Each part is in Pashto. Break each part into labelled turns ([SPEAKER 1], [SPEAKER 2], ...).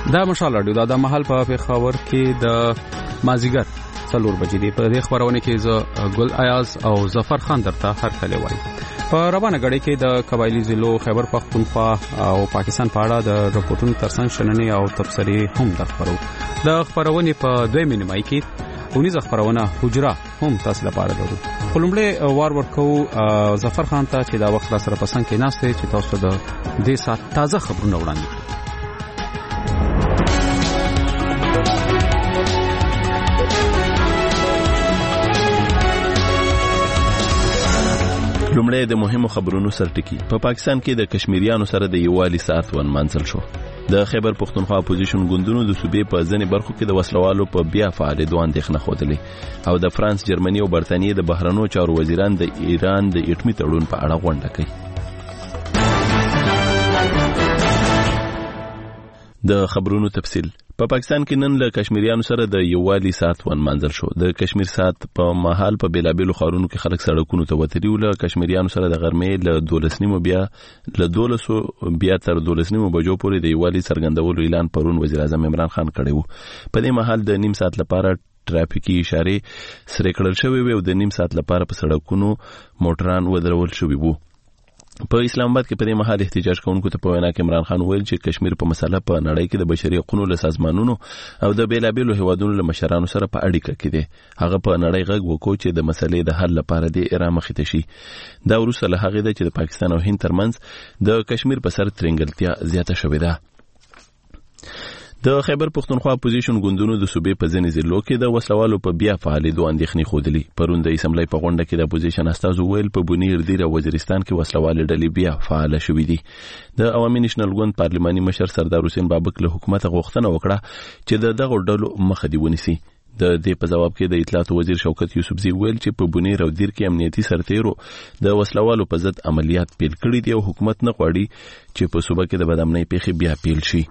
[SPEAKER 1] دا مشال رادیو دا مهال په پیښور کې د مازیګر 4 بجې دی. په دې خبرونه کې زه ګل ایاز او ظفر خان درته هر کله وایم. په روانه غړي کې د قبایلی ضلعو خیبر پختونخوا او پاکستان په اړه د رپورټونو ترڅنګ شننې او تبصرې هم درخبرو. د خبرونه په 2 نیمه کې ونیزه خبرونه حجره هم تاسو لپاره درو. خلمړې وار ورکو ظفر خان ته چې دا وخت را سره پسند کې ناشته چې تاسو د دې سات تازه خبرونه وړاندې کړئ.
[SPEAKER 2] لومړی د مهمو خبرونو سرټکی. په پاکستان کې د کشمیریانو سره د یووالي ساعت ونمانځل شو. د خیبر پختونخوا اپوزیشن ګوندونو د صوبې په ځینې برخو کې د وسلوالو په بیا فعالیدو اندېښنه ښودلې او د فرانس، جرمني او برتانیې د بهرنیو چارو وزیران د ایران د اټومي تړون په اړه غونډه کوي. د خبرونو تفصیل. په پاکستان کې نن له کشمیریانو سره د یووالي ساعت ونمانځل شو. د کشمیر ساعت په مهال په بیلابیلو ښارونو کې خلک سړکونو ته وتلي ول. کشمیریانو سره د غرمې له 12 بیا تر 12 بجو پورې د یووالي څرګندولو اعلان پرون وزیر اعظم عمران خان کړی و. په دې مهال د نیم ساعت لپاره ټرافیکي اشارې سره کړل شوې او د نیم ساعت لپاره په سړکونو موټران ودرول شوي وو. په اسلام آباد کې په دې مهال احتجاج کوونکو ته په وینا کې عمران خان ویل چې کشمیر په مسله په نړۍ کې د بشري حقوقو له سازمانونو او د بیلابیلو هیوادونو له مشرانو سره په اړیکه کې دي. هغه په نړۍ غږ وکړ چې د مسلې د حل لپاره د ایران مخې ته شي. دا وروسته له هغې ده چې د پاکستان او هند ترمنځ د کشمیر په سر ترنګلتیا زیاته شوې ده. د خیبر پختونخوا اپوزیشن ګوندونو د صوبې په ځینې ضلعو کې د وسلوالو په بیا فعالیدو اندېښنې ښودلې. پرون د اسمبلی په غونډه کې د اپوزیشن استازو ویل په بونیر دیر او وزیرستان کې وسلوالې ډلې بیا فعال شوې دي. د عوامي نېشنل ګوند پارلماني مشر سردار حسین بابک له حکومت غوښتنه وکړه چې د دغه ډلو مخه دی ونیسي. د دې په جواب کې د اطلاعات وزیر شوکت یوسفزي ویل چې په بونیر او دیر کې امنیتي سرتیرو د وسلوالو په ضد عملیات پیل کړي دي او حکومت نه غواړي چې په صوبه کې د بدامنۍ پیښې بیا پیل شي.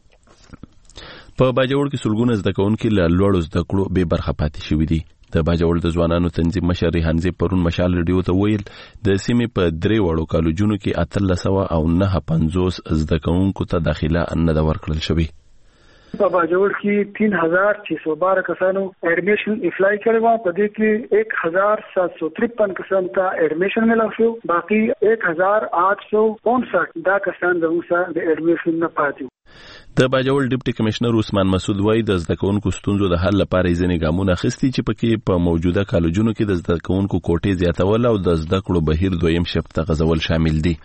[SPEAKER 2] په باجوړ کې سلګونه زده کوونکي له لوړو زده کړو بې برخه پاتې شوي دي. د باجوړ د ځوانانو تنظیم مشر ریحانزي پرون مشال ریډیو ته ویل د سیمې په 3 وړو کالجونو کې 1350 زده کوونکو ته داخله نه ورکړل شوې.
[SPEAKER 3] په باجوړ کې 3612 کسانو اډمیشن اپلای کړی و. په دې کې 1753 کسانو ته اډمیشن ملو شو. باقي 1859 دا کسان زموږ د اډمیشن نه پاتې.
[SPEAKER 2] د باجوړ ډیپټي کمشنر عثمان مسعود وای د زده کوونکو ستونزو د حل لپاره ځینې ګامونه اخیستي چې پکې په موجوده کالجونو کې د زده کوونکو کوټې زیاتول او د زده کړو بهیر دویم شفت ته غځول شامل دي.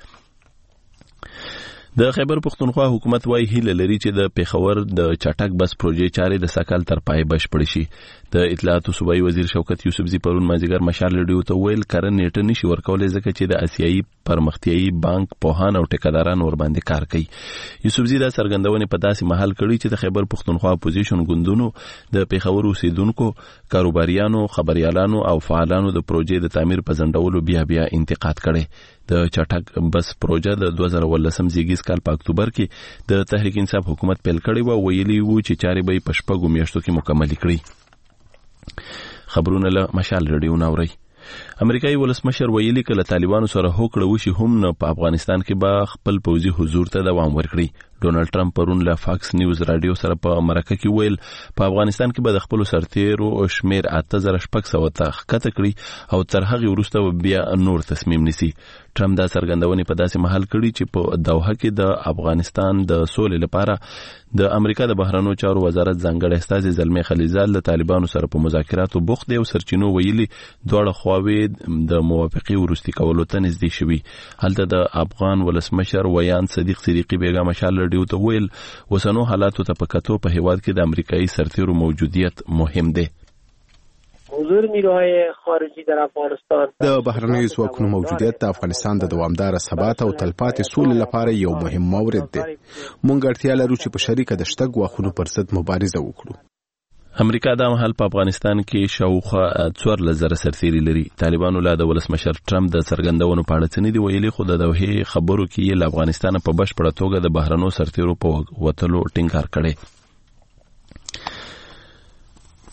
[SPEAKER 2] د خیبر پختونخوا حکومت وايي هیله لري چې د پیښور د چټک بس پروژې چارې د سکل تر پای بشپړ شي. د اطلاعات صوبایي وزیر شوکت یوسفزي پرون مازیګر مشال ریډیو ته ویل کارن نیټه نشي ورکولای ځکه چې د آسیایي پرمختیایي بانک پوهان او ټیکداران ور باندې کار کوي. یوسفزي دا څرګندونه په داسې محل کړي چې د خیبر پختونخوا اپوزیشن ګوندونو د پیښور اوسیدونکو کاروباریانو، خبريالانو او فعالانو د پروژې د تعمیر په ځنډولو بیا انتقاد کړي. د چټک بس پروژه د 2018 زیږیز کال په اکتوبر کې د تحریک انصاف حکومت پیل کړی و. ویلي وو چې چارې به په شپږو میاشتو کې مکمل کړي. خبرونه له مشال ریډیو ناوري. امریکایي ولسمشر ویلي کله طالبانو سره هوکړه وشي هم نه په افغانستان کې به خپل پوځي حضور ته دوام ورکړي. ډونالد ټرمپ پرون له فاکس نیوز رادیو سره په مرکه کې ویل په افغانستان کې به د خپل سرتیرو شمیر 8600 ته ښکته کړي او تر هغه وروسته بیا نور تصمیم نیسي. ټرمپ دا څرګندونه په داسې محل کړي چې په دوحه کې د افغانستان د سولې لپاره د امریکا د بهرنیو چارو وزارت ځانګړی استازي زلمي خلیزاد له طالبانو سره په مذاکراتو بوخت دی او سرچینو ویلي دواړه خواوې د موافقې وروستي کولو ته نږدې شوي. هلته د افغان ولسمشر ویان صدیق صدیقی بیګا مشال ریډیو ته ویل وسنو حالاتو ته په کتو په هیواد کې د امریکایي سرتیرو موجودیت مهم دی.
[SPEAKER 4] حضور نیروهای خارجی در افغانستان
[SPEAKER 5] د بهرنیو ځواکونو موجودیت د افغانستان د دوامدار ثبات او تلپاتې سولې لپاره یو مهم مورد دی. مونږ اړتیا لرو چې په شریکه د شته ګواښونو پر ضد مبارزه وکړو.
[SPEAKER 2] امریکا د مهال په افغانستان کې شاوخوا 4000 سرتیري لري. طالبانو لا د ولسمشر ټرمپ د څرګندونو په اړه څه نه دی ویلي، خو د دوحې خبرو کې یې له افغانستان په بشپړه توګه د بهرنیو سرتیرو په وتلو ټینګار کړی.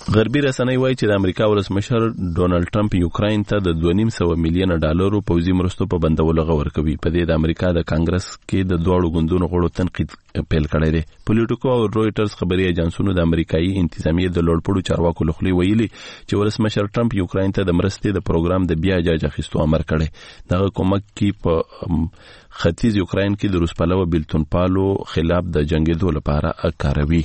[SPEAKER 2] غربي رسنۍ وایي چې د امریکا ولسمشر ډونالد ټرمپ یوکراین ته د 2.5 میلیون ډالرو پوځي مرستو په بندولو غور کوي. په دې د امریکا د کانګرس کې د دوړو غوندونو غړو تنقید پیل کړی دی. پولیټیکو او رويټرز خبري ایجنسونو د امریکایي انتظامیې د لوړپوړو چارواکو لخوا ویلي چې ولسمشر ټرمپ یوکراین ته د مرستې د پروګرام د بیا جاج اخیستو امر کړی. دغه کومک کې په ختیځ یوکراین کې د روسپالو بیلتون پالو خلاف د جنگیدو لپاره کاروي.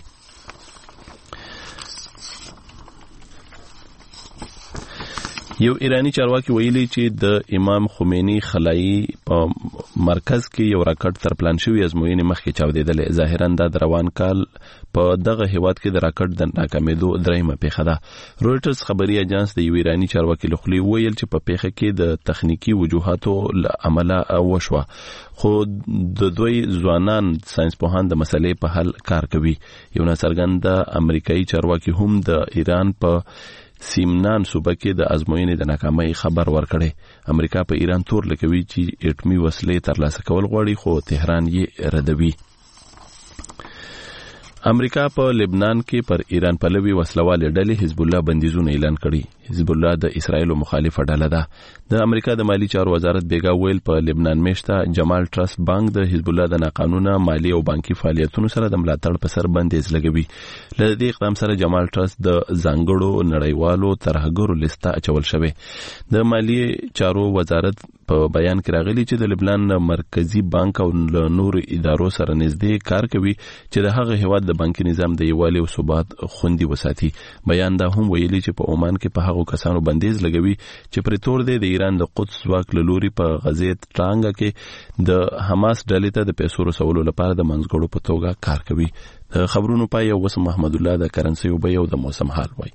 [SPEAKER 2] یو ایرانی چارواکي ویلي چې د امام خمینی خلایي په مرکز کې یو راکټ تر پلان شوی ازموینې مخکې چاودیدل. ظاهرا د روان کال په دغه هیواد کې د راکټ د ناکامیدو دریمه پیښه ده. رويټرز خبري اژانس د یو ایرانی چارواکي لخوا ویل چې په پیښه کې د تخنیکی وجوهاتو عمله وشوه، خو د دوی ځوانان ساينسپوهان د مسلې په حل کار کوي. یو ناڅرګند امریکایي چارواکي هم د ایران په سیمنان صوبه کې د ازموینې د ناکامۍ خبر ورکړي. امریکا په ایران تور لګوي چې اټومي وسلې ترلاسه کول غواړي، خو تهران یې ردوي. امریکا په لبنان کې پر ایران پلوي وسلواله ډلې حزب الله بندیزونه اعلان کړي. حزب الله د اسرایل مخالفه ډله ده. د امریکا د مالی چارو وزارت بیګا ویل په لبنان میشته جمال ټرست بانک د حزب الله د ناقانونه مالی او بانکي فعالیتونو سره د ملاتړ په سر بندیز لګوي. له دې اقدام سره جمال ټرست د ځانګړو نړیوالو ترهګرو لیسته اچول شوی. د مالی چارو وزارت په بیان کې راغلی چې د لبنان مرکزی بانک او نور ادارو سره نږدې کار کوي چې د هغه هیواد د بانکي نظام د یووالي او ثبات خوندي وساتي. بیان دا هم ویلي چې په عمان کې په هغه کسانو بندیز لګوي چې پر تور دی د ایران د قدس ځواک له لوري په غزه ټانګه کې د حماس ډلې ته د پیسو رسولو لپاره د منځګړو په توګه کار کوي. د خبرونو پای وسم محمد الله د کرنسي او بیو د موسم حال وای.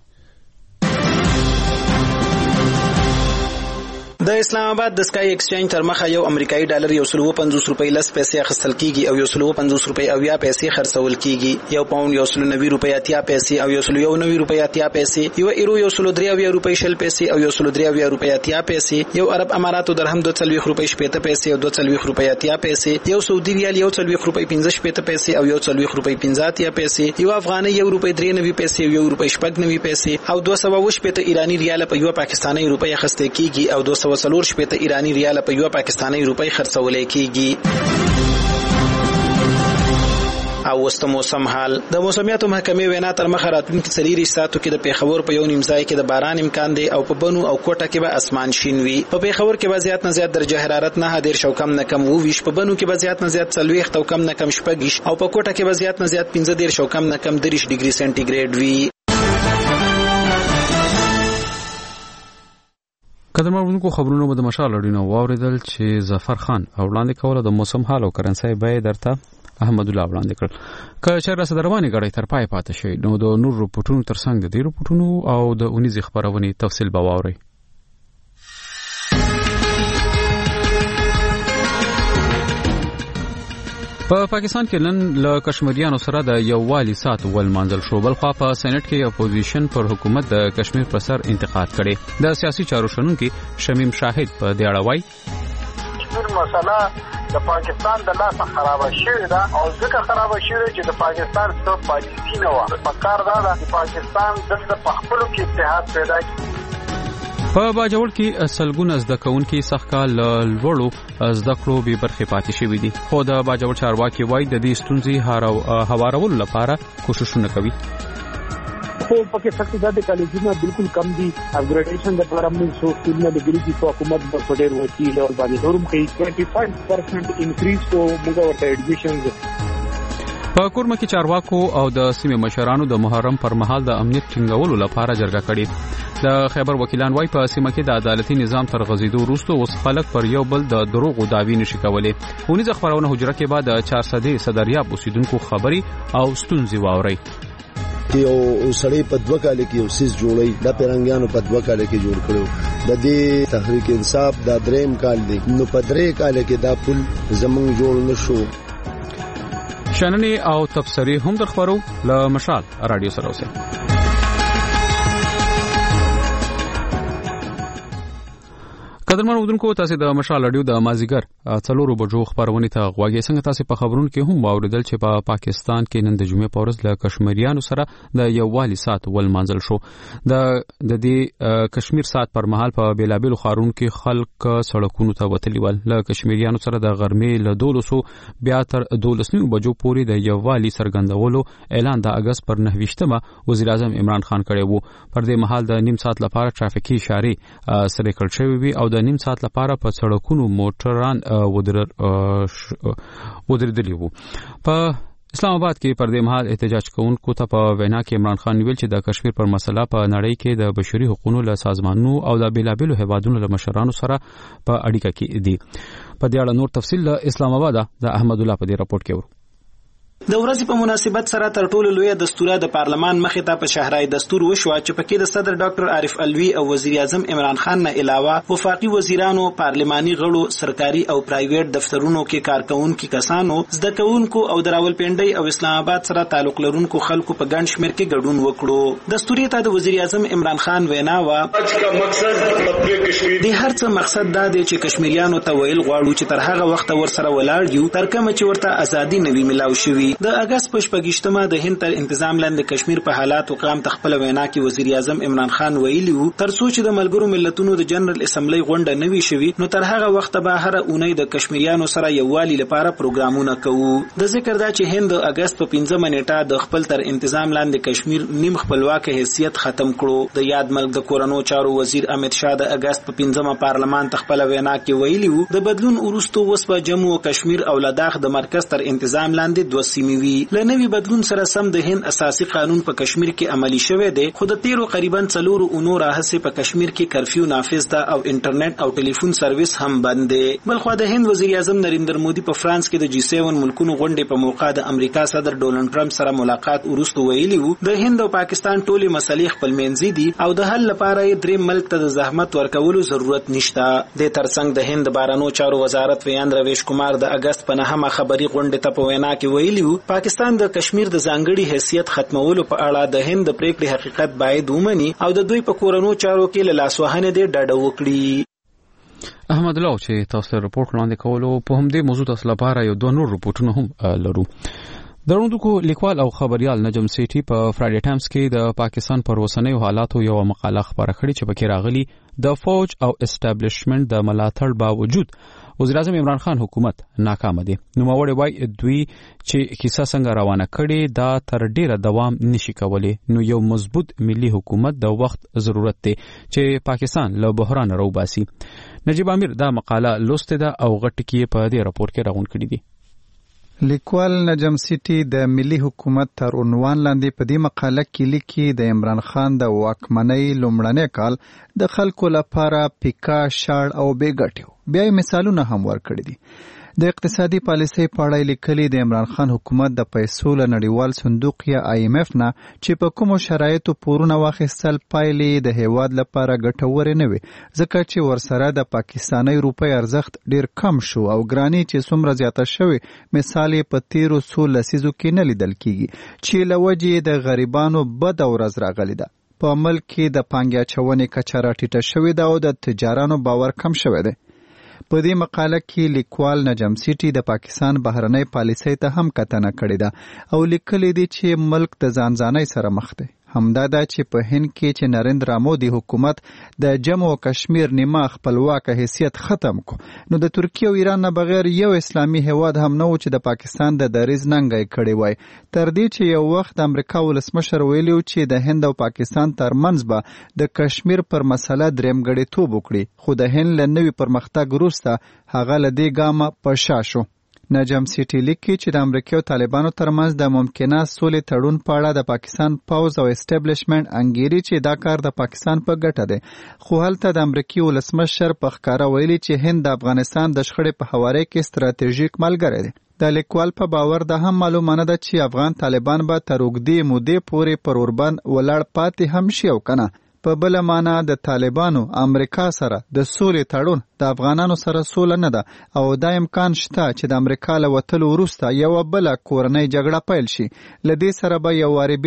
[SPEAKER 6] د اسلام آباد د سکای ایکسچینج تر مخه یو امریکایي ډالر 150 روپۍ لس پیسې اخیستل کیږي او 150 روپۍ او یا پیسې خرڅول کیږي. یو پاوند 190 روپۍ اتیا پیسې او 190 روپۍ اتیا پیسې، یو ایرو 103 روپۍ شل پیسې او 103 روپۍ اتیا پیسې، یو عرب اماراتو درهم 240 روپۍ شپږ پیسې او 240 روپۍ اتیا پیسې، یو سعودي ریال 140 روپۍ 15 پیسې او 140 روپۍ 15 اتیا پیسې، یو افغاني 1 روپۍ 93 پیسې او 1 روپۍ شپږ پیسې او 220 ایرانی ریال په یو پاکستاني روپۍ اخیستل کیږي او 240 شپږ ایرانی ریال په یو پاکستاني روپۍ خرڅول کیږي. او وست موسم حال. د موسمیاتو محکمې وینا تر مخه راتلونکي 3 ساعتو کې د پیښور په یو نیم ځای کې د باران امکان دی او په بنو او کوټه کې به اسمان شین وي. په پیښور کې به زیات نه زیات درجه حرارت 9 شو کم نه کم 20، په بنو کې به زیات نه زیات 40 او کم نه کم 20 او په کوټه کې به زیات نه زیات 15 شو کم نه کم 30 ډیګري سنټیګریډ وي.
[SPEAKER 1] قدرمنونکو خبرونو به د مشال اړینو واوریدل چې ظفر خان وړاندې کوله د موسم حال او کرنسي به درته احمد الله وړاندې کړ. که چیرې صدروانې غړي تر پای پاتې شي نو د نور رپورټونو ترڅنګ د دې رپورټونو او د اونیز خبرونه تفصیل به واوري. په پاکستان کې نن له کشمیریانو سره د یووالي سات ول منځل شو، بل خو په سېنات کې اپوزیشن پر حکومت د کشمیر پر سر انتقاد کړي. د سیاسي چارو شنونکي شمیم شاهد په دې اړه وایي
[SPEAKER 7] کشمیر مسله د پاکستان د لاس خراب شوې ده او ځکه خراب شوې چې د پاکستان څخه پاتې نه و. په کار دا د پاکستان د خپلو کې اتحاد پیدا کړي.
[SPEAKER 1] په باجوړ کې سلګونه زده کوونکي سخت کال لوړو زده کړو به برخه پاتې شوې دي، خو د باجوړ چارواکي وایي د دې ستونزې هوارولو لپاره کوششونه کوي.
[SPEAKER 8] خو پکې سخت زده کالجونه بالکل کم دي. اپګریډیشن د لپاره موږ څو ټیمونه د ګریجی حکومت په ډېر وسیله او باندې نورم کوي 25% انکریز کو موږ ورته ایډمیشنز.
[SPEAKER 1] په کورمه کې چارواکو او د سیمې مشرانو د محرم پر مهال د امنیت ټینګولو لپاره جرګه کړې. د خیبر وکیلان وايي په سیمه کې د عدالتي نظام تر غزیدو وروسته اوس خلک پر یو بل د دروغو دعوی نشي کولای. اونیز خبرونه حجره کې بعد 400 صدریاب اوسیدونکو خبري او ستونزې واوري.
[SPEAKER 9] یو سړی په 2 کال کې یو سیس جوړي د پیرنګانو په 2 کال کې جوړ کړو. د دې تحریک انصاف د 3 کال دی، نو په 3 کال کې دا پل زمونږ جوړ نشو.
[SPEAKER 1] شننې او تبصرې هم در خبرو له مشال رادیو سره اوسه. قدرمن اودونکو تاسو د مشال اډیو د مازیګر 4 بجو خبرونه ته غواګی څنګه تاسو په خبرونو کې هم واوریدل چې په پاکستان کې نن د جمعې په ورځ له کشمیریانو سره د یووالي سات ول منځل شو د دې کشمیر سات پر مهال په بیلابل خارون کې خلک سړکونو ته وتلی ول له کشمیریانو سره د غرمې له 1200 بیا تر 12 بجو پورې د یووالي سرګندولو اعلان د اگست پر 9مه وزیر اعظم عمران خان کړی وو پر دې مهال د نیم ساعت لپاره ټرافیکي اشارې سره کړل شوې وي او د نیم ساعت لپاره په سړکونو موټران ودرېدلي وو. په اسلام آباد کې پر دې مهال احتجاج کوونکو ته په وینا کې عمران خان ویل چې د کشمیر پر مسله په نړۍ کې د بشري حقوقو له سازمانونو او د بیلابلو هیوادونو له مشرانو سره په اړیکه کې دي. په دې اړه نور تفصیل له اسلام آباد د احمد الله په دې راپورټ کې ورو.
[SPEAKER 6] د ورځې په مناسبت سره تر ټولو لوی دستوره د پارلمان مخې ته په شهرای دستور وشو چې پکې د صدر ډاکټر عارف الوی او وزیر اعظم عمران خان نه علاوه وفاقي وزیرانو، پارلماني غړو، سرکاري او پرایویټ دفترونو کې کارکونکو کسانو، زده کوونکو او د راولپنډۍ او اسلام آباد سره تعلق لرونکو خلکو په ګڼ شمېر کې ګډون وکړو. دستوري ته د وزیر اعظم عمران خان وینا و د هر څه مقصد دا دی چې کشمیریانو ته ویل غواړو چې تر هغه وخت ورسره ولاړ یو تر کومه چې ورته ازادي نوي ملاو شوي. د اگست په 28مه د هند تر انتظام لاندې کشمیر په حالاتو قام تخپل وینا کې وزیر اعظم عمران خان ویلی وو تر څو چې د ملګرو ملتونو د جنرال اسمبلی غونډه نوي شوي نو تر هغه وخت به هر اونۍ د کشمیریانو سره یووالي لپاره پروګرامونه کوو. د ذکر دا چې هند د اگست په 15 نیټه د خپل تر انتظام لاندې کشمیر نیم خپلواک حیثیت ختم کړو. د یاد ملک د کورونو چارو وزیر امید شاه د اگست په 15 پارلمان تخپل وینا کې ویلی وو د بدلون وروسته وس په جموں او کشمیر او لداخ د مرکز تر انتظام لاندې دوه سیمې وي. لنوي بدلون سره سم د هند اساسي قانون په کشمیر کې عملی شوه دی خو د 13 قریبا 4 اونو راهسه په کشمیر کې کرفیو نافذ ده او انټرنیټ او ټلیفون سرویس هم بند دی. بلخو د هند وزیر اعظم نریندر مودي په فرانس کې د G7 ملکونو غونډې په موقع د امریکا صدر ډونلډ ټرمپ سره ملاقات وروسته ویلي وو د هند او پاکستان ټولې مسلې خپل منځي دي او د حل لپاره درې ملک ته د زحمت ورکولو ضرورت نشته. د ترڅنګ د هند بارانو چارو وزارت ویان رویش کمار د اگست په 9مه خبري غونډې ته په وینا کې ویلي وو پاکستان د کشمیر د ځانګړي حیثیت ختمولو په اړه د هند د پریکړې حقیقت باید ومني او د دوی په کورونو چارو کې له لاسوهنې د ډاډه وکړي.
[SPEAKER 1] احمد الله چې تاسو رپورټ وړاندې کولو په هم دې موضوع تاسو لپاره یو دوه نور رپورټونه هم لرو. دروندکو لیکوال او خبريال نجم سیټي په فرایډي ټایمز کې د پاکستان پر اوسنیو حالاتو یو مقاله خبره کړې چې پکې راغلي د فوج او اسټابلیشمنت د ملاتړ باوجود وزیر اعظم عمران خان حکومت ناکام دي. نو موري وای دوی چې کیسه څنګه روانه کړي دا تر ډیره دوام نشي کولی. نو یو مضبوط ملي حکومت د وخت ضرورت دی چې پاکستان له بحران راوباسي. نجیب امیر دا مقاله لوسته ده او غټ کې په دې راپور کې راغون کړی دي.
[SPEAKER 10] لیکوال نجم سیټي د ملي حکومت تر عنوان لاندې په دې مقاله کې لیکي د عمران خان د واکمنۍ لومړنی کال د خلکو لپاره پیکا شاړ او بیګټیو. بیا مثالونه هم ورکړي دي. د اقتصادي پالیسۍ په اړه لیکلي د عمران خان حکومت د پیسو له نړیوال صندوق یا IMF نه چې په کومو شرایطو پورونه واخیستل پایلې د هیواد لپاره ګټورې نه وي ځکه چې ورسره د پاکستاني روپۍ ارزښت ډیر کم شو او ګرانی چې څومره زیاته شوی مثال په 1300 لسیزو کې نه لیدل کیږي چې لوجې د غریبانو بد ورځ راغلی ده. په ملک کې د پانګې اچونې کچه راټیټه شوې ده او د تجارانو باور کم شوی دی. په دې مقاله کې لیکوال نجم سیټي د پاکستان بهرنۍ پالیسۍ ته هم کتنه کړې ده او لیکلي دي چې ملک د ځانځانۍ سره مخ دی. همدا دا چې په هند کې چې نریندرا مودي حکومت د جموں او کشمیر نیمه خپلواک حیثیت ختم کو نو د ترکیه او ایران نه بغیر یو اسلامي هیواد هم نه و چې د پاکستان د دریز ننګي کړي وای. تر دې چې یو وخت امریکا ولسمشر ویلو چې د هند او پاکستان ترمنځ به د کشمیر پر مسله درېمګړی توب وکړي خو د هند له نوي پرمختګ وروسته هغه له دې ګامه په شا شو. نجم سیټي لیکي چې د امریکا او طالبانو ترمنځ د ممکنه سولې تړون په اړه د پاکستان پاوز او اسټابلیشمنت انګیري چې دا کار د پاکستان په ګټه دی خو هلته د امریکای ولسمشر په ښکاره ویلي چې هند د افغانستان د شخړې په حواله کې ستراتیژیک ملګری دی. د لیکوال په باور د هم معلومه ده چې افغان طالبان به تر اوږدې مودې پورې پر اوربند ولاړ پاتې هم شي او کنه. په بل معنا د طالبانو امریکا سره د سولې تړون د افغانانو سره سوله نه ده او دا امکان شته چې د امریکا له وتلو وروسته یو بل کورنۍ جګړه پیل شي. لدې سره به یو واری بیا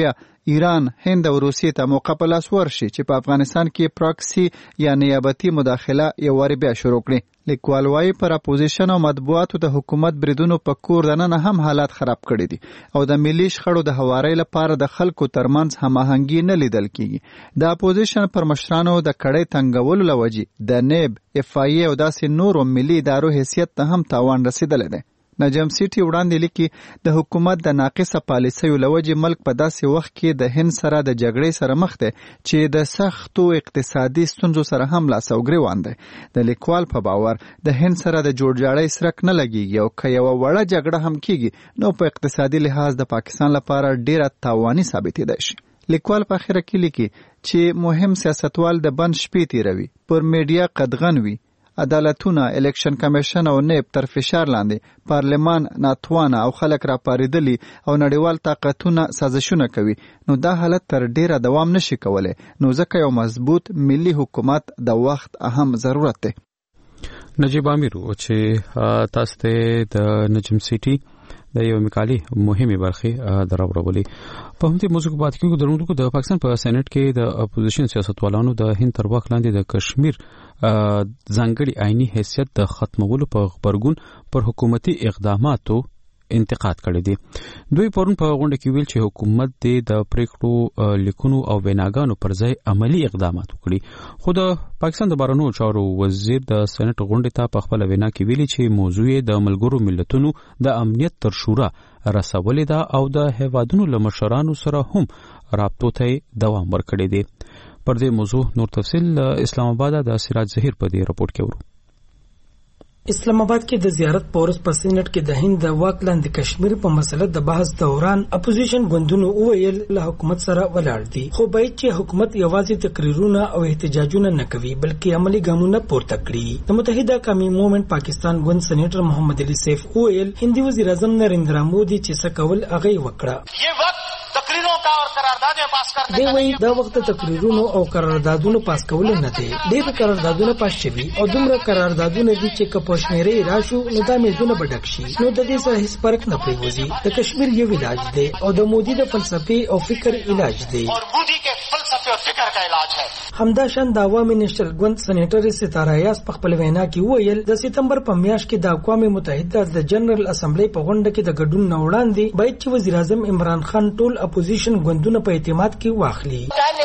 [SPEAKER 10] ایران، هند او روسیې ته موقع په لاس ورشي چې په افغانستان کې پراکسي یا نیابتي مداخله یو واری بیا شروع کړي. لیکوال وايي پر اپوزیشن او مطبوعاتو د حکومت بریدونو په کور دننه هم حالات خراب کړي دي او د ملي شخړو د هواري لپاره د خلکو ترمنځ هماهنګي نه لیدل کیږي. د اپوزیشن پر مشرانو د کړې تنګولو لوجې د نیب، اف آی او داسې نورو ملي ادارو حیثیت ته هم تاوان رسیدلی دی. نجم سیټي وړاندې لیکي د حکومت د ناقصه پالیسیو لوجې ملک په داسې وخت کې د هند سره د جګړې سره مخ دی چې د سختو اقتصادي ستونزو سره هم لاس او ګریوان دی. د لیکوال په باور د هند سره د جوړجاړۍ سرک نه لګیږي او که یوه وړه جګړه هم کیږي نو په اقتصادي لحاظ د پاکستان لپاره ډیره تاواني ثابتېدای شي. لیکوال په اخره کې لیکي چې مهم سیاستوال د بند شپې تیروي، پر میډیا قدغن وي، عدالتونه، الیکشن کمیشن او نیب تر فشار لاندې، پارلمان ناتوانه او خلک را پاریدلی او نړیوال طاقتونه سازشونه کوي، نو دا حالت تر ډیره دوام نشي کولی. نو ځکه یو مضبوط ملي حکومت د وخت اهم ضرورت دی.
[SPEAKER 1] نجیب امیر چې تاسو ته د نجم سیټي د یو مقالې مهمه برخه دراوړولې. په همدې موضوع کې بات کوو درنو د پاکستان په سېنات کې د اپوزیشن سیاستوالانو د هند تر واک لاندې د کشمیر ځانګړي آئینی حیثیت د ختمولو په غبرګون پر حکومتي اقداماتو انتقاد کړی دی. دوی پرون په غونډه کې ویل چې حکومت د پریکړو لیکونو او ویناګانو پر ځای عملی اقدامات وکړي. خو د پاکستان د بهرنیو چارو وزیر د سېنات غونډې ته په خپل وینا کې ویلي چې موضوع د ملګرو ملتونو د امنیت تر شورا رسولې ده او د هیوادونو له مشرانو سره هم رابطو ته دوام ورکړی دی. پر دې موضوع نور تفصیل اسلام آباد د سراج ظهیر په دې راپورټ کې ورو.
[SPEAKER 11] اسلام آباد کې د زیارت پورس په سېنات کې د هند د واک لاندې کشمیر په مسله د بحث دوران اپوزیشن ګوندونو وویل له حکومت سره ولاړ دي، خو باید چې حکومت یوازې تقریرونه او احتجاجونه نه کوي بلکې عملی ګامونه پورته کړي. د متحده قومي موومنت پاکستان ګوند سېنیټر محمد علي سیف وویل هندي وزیر اعظم نریندرا مودي چې څه کول هغه وکړه. دی وایي دا وخت تقریرونو او قراردادونو پاس کول نه دي، ډېر قراردادونه پاس شوي او دومره قراردادونه دي چې که په شمیرې راشو نو دا میزونه به ډک شي، نو د دې سره هیڅ فرق نه پرېوځي. د کشمیر یو علاج دی او د مودي د فلسفې او فکر علاج دی. همدا شان د عوامي نېشنل ګوند سېنیټر ستاره یاس په خپل وینا کې وویل د سپتمبر په میاشت کې د اقوام متحده د جنرال اسمبلی په غونډه کې د ګډون نه وړاندې باید چې وزیر اعظم عمران خان ټول اپوزیشن ګوندونه په اعتماد کې واخلي.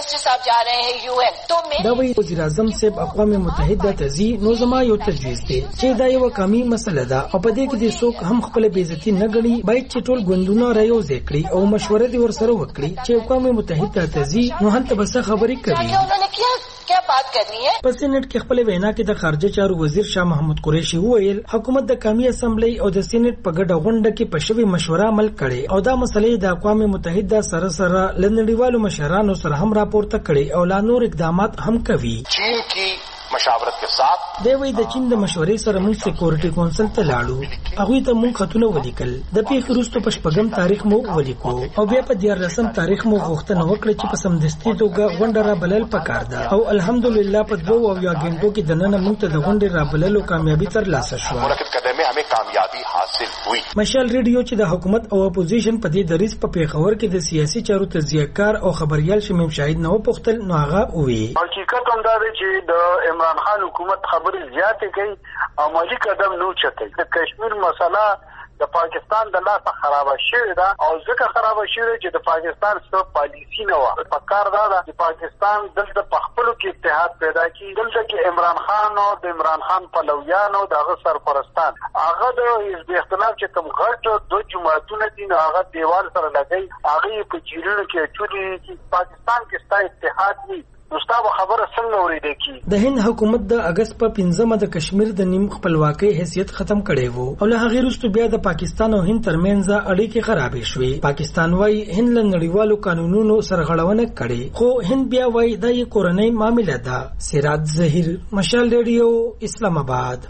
[SPEAKER 11] دا وایي وزیر اعظم صاحب اقوام متحده ته ځي، نو زما یو تجویز دی چې دا یو قومي مسله ده او په دې کې د څوک هم خپل بېعزتي نه ګڼي، باید چې ټول ګوندونه رايوځای کړي او مشوره دې ورسره وکړي چې اقوام متحده ته ځي نو هلته به څه خبرې کوي. په سېنات کې خپل وینا کې د خارجه چارو وزیر شاه محمود قریشي وویل حکومت د قومي اسمبلی او د سېنات په ګډه غونډه کې په شوی مشوره عمل کړي او دا مسلې د اقوام متحده سره لنډیوالو مشرانو سره هم راپورته کړي او لا نور اقدامات هم کوي.
[SPEAKER 12] چین کی مشاورت کے ساتھ
[SPEAKER 11] دی وی د چین د مشورې سره موږ سکیورټي کونسل ته لاړو، هغه ته موږ خطونه ولیکل، د پیښې وروسته په شپږم تاریخ مو ولیکو او بیا په 14 تاریخ مو غوښتنه وکړه چې په سمدستي توګه غونډه را بلل پکار ده او الحمدلله په 2 غنټو کې د نن موږ ته د غونډې را بللو کامیابی ترلاسه شوه.
[SPEAKER 12] हमें कामयाबी हासिल हुई.
[SPEAKER 11] مشال ریډیو چې د حکومت او اپوزیشن په دې دریځ په پیښور کې د سیاسي چارو تجزیه‌کار او خبريال شمیم شاهد نو پختل نو هغه وی
[SPEAKER 7] حقیقت هم دا دی چې د عمران خان حکومت خبرې زیاتې کوي او مالی قدم نو چته. د کشمیر مسله د پاکستان د لاسه خراب شوې ده او ځکه خراب شوې چې د پاکستان څخه پالیسی نه و. په کار دا ده چې پاکستان دلته په خپلو کې اتحاد پیدا کړي. دلته کې عمران خان او د عمران خان پلویان او دغه سرپرستان هغه د حزب اختلاف چې کوم غټ دوه جماعتونه دي هغه دیوال سره لګي، هغه په چیرونو کې چولي چې پاکستان کې ستا اتحاد وي. مستابه خبره څنګه ورېده کی
[SPEAKER 11] د هند حکومت د اگست په 15 د کشمیر د نیم خپلواکۍ حیثیت ختم کړي وو او له هغه وروسته بیا د پاکستان او هند ترمنځ اړیکې خرابې شوې. پاکستان وايي هند له نړیوالو قانونونو سرغړونه کړي، خو هند بیا وايي دا یو کورنۍ معاملې ده. سراج ظهیر، مشال ریډیو، اسلام آباد.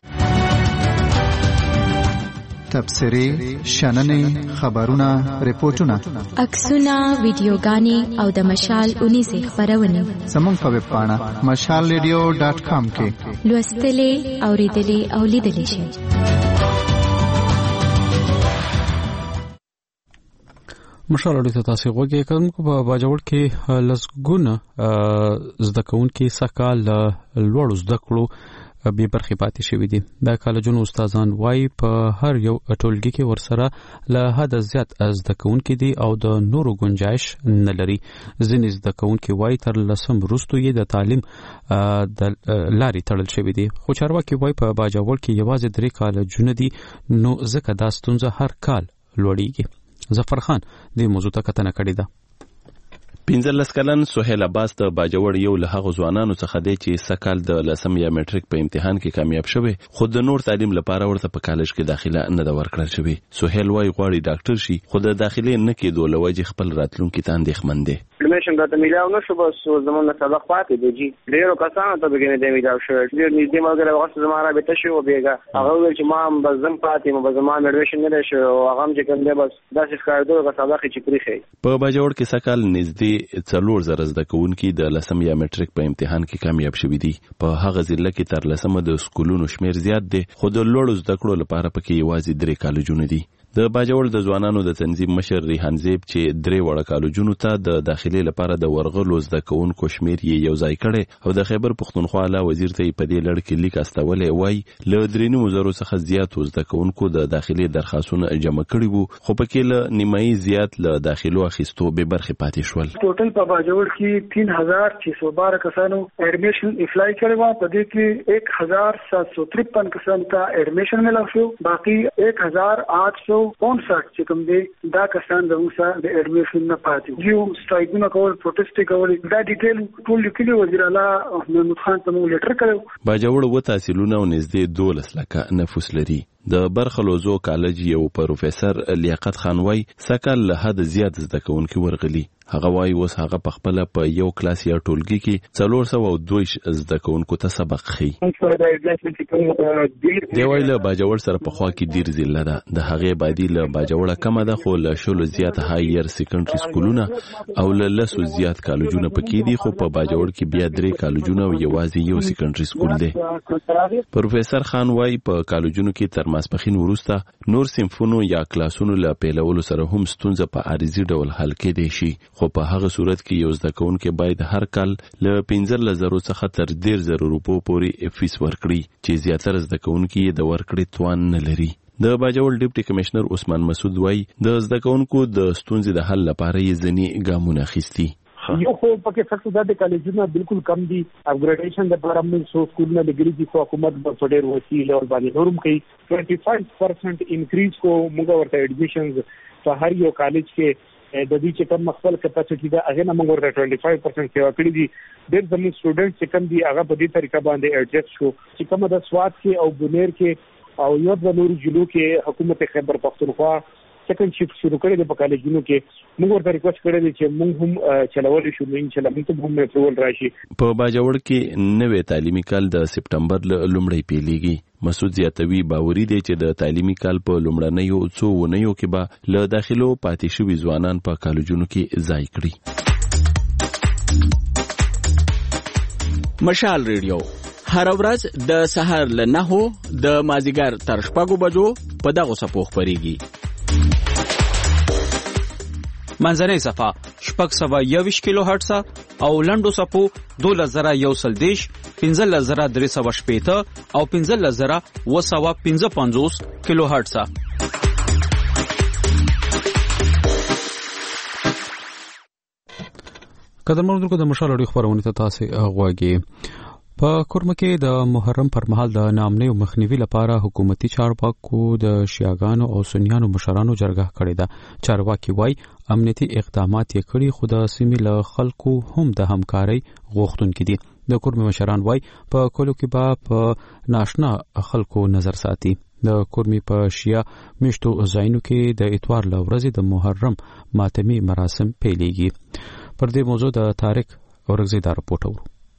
[SPEAKER 10] تبصرې، شننې، خبرونه، ریپورتونه،
[SPEAKER 13] عکسونه، ویډیوګانې او د مشال 19 خبرونه
[SPEAKER 10] زموږ په ویب پاڼه mashalradio.com کې
[SPEAKER 13] لوستلې، اوریدلې او لیدلې شئ.
[SPEAKER 1] مشال اړیته تاسو غوږی کوم په باجوړ کې لسګونه زده کوونکي سکهال لوړ زده کړو به برخې پاتې شوې دي. دا کالجونو استادان وايي په هر یو ټولګي کې ورسره له حد زیات زده کوونکي دي او د نورو گنجائش نه لري. ځینې زده کوونکي وايي تر لسم وروسته یې د تعلیم د لارې تړل شوې دي. خو چارواکي وايي په باجوړ کې یوازې 3 کالجونه دي نو ځکه دا ستونزه هر کال لوړیږي. ظفر خان د موضوع ته کتنه کړې ده.
[SPEAKER 2] 15 کلن سهیل عباس د باجوړ یو له هغو ځوانانو څخه دی چې سکهال د لسم یا میټریک په امتحان کې کامیاب شوی خو د نور تعلیم لپاره ورته په کالج کې داخله نه د ورکړل شوی. سهیل وايي غواړي ډاکټر شي خو د داخله نه کېدو لوجه خپل راتلونکي ته اندېښمن دی.
[SPEAKER 14] لمشم دا میلاو نشو بس زمونږ سبق پاتې دی جی ډیرو کسانو ته بګینه دی میلاو شو ډیر نږدې ملګری وخت زماره به تشو بیګه هغه ویل چې ما بس زم پاتې مو بس ما اډمیشن نه شو هغه هم چې کوم دی بس داسې ښکارېدو چې سبق چې پریخي.
[SPEAKER 2] په باجوړ کې سکهال نږدې 4,000 زده کوونکي د لسم یا میټریک په امتحان کې کامیاب شوي دي. په هغه ضلع کې تر لسمه د سکولونو شمیر زیات دی خو د لوړو زده کړو لپاره پکې یوازې 3 کالجونه دي. د باجوړ د ځوانانو د تنظیم مشر ریحان زیب چې 3 وړه کالجونو ته د داخلي لپاره د ورغلو زده کوونکو شمیر یې یو ځای کړي او د خیبر پښتونخوا له وزیر ته په دې لړ کې لیک استولې وای له 3,000 څخه زیات زده کوونکو د داخلي درخواستونه جمع کړي وو خو پکې له نیمایي زیات له داخلو اخیستو به برخه پاتې شول.
[SPEAKER 3] ټوټل په باجوړ کې 3,612 کسانو اډمیشن اپلای کړی و. په دې کې 1,753 کسانو ته اډمیشن ملو شو. باقي 1,800 59 چې کوم دی دا کسان د موسی د اډمیشن نه پاتې یو سټرایکونه کول پروټیسټ کول دا ډیټیل ټول لیکلي وزیر اعلی محمود خان ته مو لیټر کړو.
[SPEAKER 2] باجوړ و تحصیلونه او نږدې 12 لکه نفوس لري. د برخلوزو کالج یو پروفیسور لیاقت خان وای سکهال له حد زیات زده کوونکي ورغلي. هغه وای اوس هغه په خپل په یو کلاس یا ټولګي کې 402 زده کوونکو ته سبق خي. دی وای له باجوړ سره په خوا کې ډیر ضلع ده. د هغه بادي له باجوړه کم ده خو له شلو زیات هایر سیکنډري سکولونه او له لسو زیات کالجونه پکې دي خو په باجوړ کې بیا 3 کالجونه او یوازې یو سیکنډري سکول دی. پروفیسور خان وای په کالجونو کې تر ماسپخین وروسته نور صنفونو یا کلاسونو له پیلولو سره هم ستونزه په عارضي ډول حل کېدای شي خو په هغه صورت کې یو زده کوونکی باید هر کال له 15,000 څخه تر 1,000 روپو پورې فیس ورکړي چې زیاتره زده کوونکي د ورکړې توان نه لري. د باجوړ ډیپټي کمشنر عثمان مسعود وای د زده کوونکو د ستونزې د حل لپاره یې ځینې ګامونه اخیستي.
[SPEAKER 8] یو خو پکې فکر د کالجونو بالکل کم دي. اپګریډیشن د لپاره موږ سو سکولونه د ګریجی خو حکومت په ډېر وسیله او باندې نورم کوي 25% انکریز کو موږ ورته اډمیشنز په هر یو کالج کې د دې چې کوم خپل کپاسټي دا هغه نه موږ ورته 25% سیوا کړی دي. ډېر زموږ سټوډنټ چې کوم دي هغه په دې طریقه باندې ایڈجسټ شو چې کومه د سواد کې او بنیر کې او یو د نور جلو کې حکومت خیبر پختونخوا سیکنډ شیفټ شروع کړی د کالجونو کې موږ ورته ریکوست کړی چې موږ هم چلول شو ان شاء الله موږ هم اپروول راشي.
[SPEAKER 2] په باجوړ کې نوې تعلیمي کال د سپټمبر لومړی پیلېږي. مسعود زیاتوي باوري دی چې د تعلیمي کال په لومړنیو څو ونیو کې به له داخلو پاتې شوي ځوانان په کالجونو کې ځای کړي.
[SPEAKER 15] مشال ریډیو هر ورځ د سحر له 9 د مازیګر تر 6 بجو په دغه صفو خبريږي.
[SPEAKER 1] منځنۍ صفه 621 کیلو هرتز او لنډو صفو 2110 15380 او 15155 کیلو هرتز. قدرمنو د مشال اړیخ خبرونه ته تاسو غواګي. په کورمه کې د محرم پر مهال د نامنیو مخنیوي لپاره حکومتي چارواکو د شیعاګانو او سنیانو مشرانو جرګه کړې ده. چارواکي وای امنیتي اقدامات یې کړي خو د سیمې له خلکو هم د همکارۍ غوښتونکي دي. د کورمه مشران وای په کولو کې به په ناشنا خلکو نظر ساتي. د کورمه په شیعه مشتو ځایونو کې د اتوار له ورځې د محرم ماتمي مراسم پیلېږي. پر دې موضوع د طارق اورغزي دا رپورټ اورو.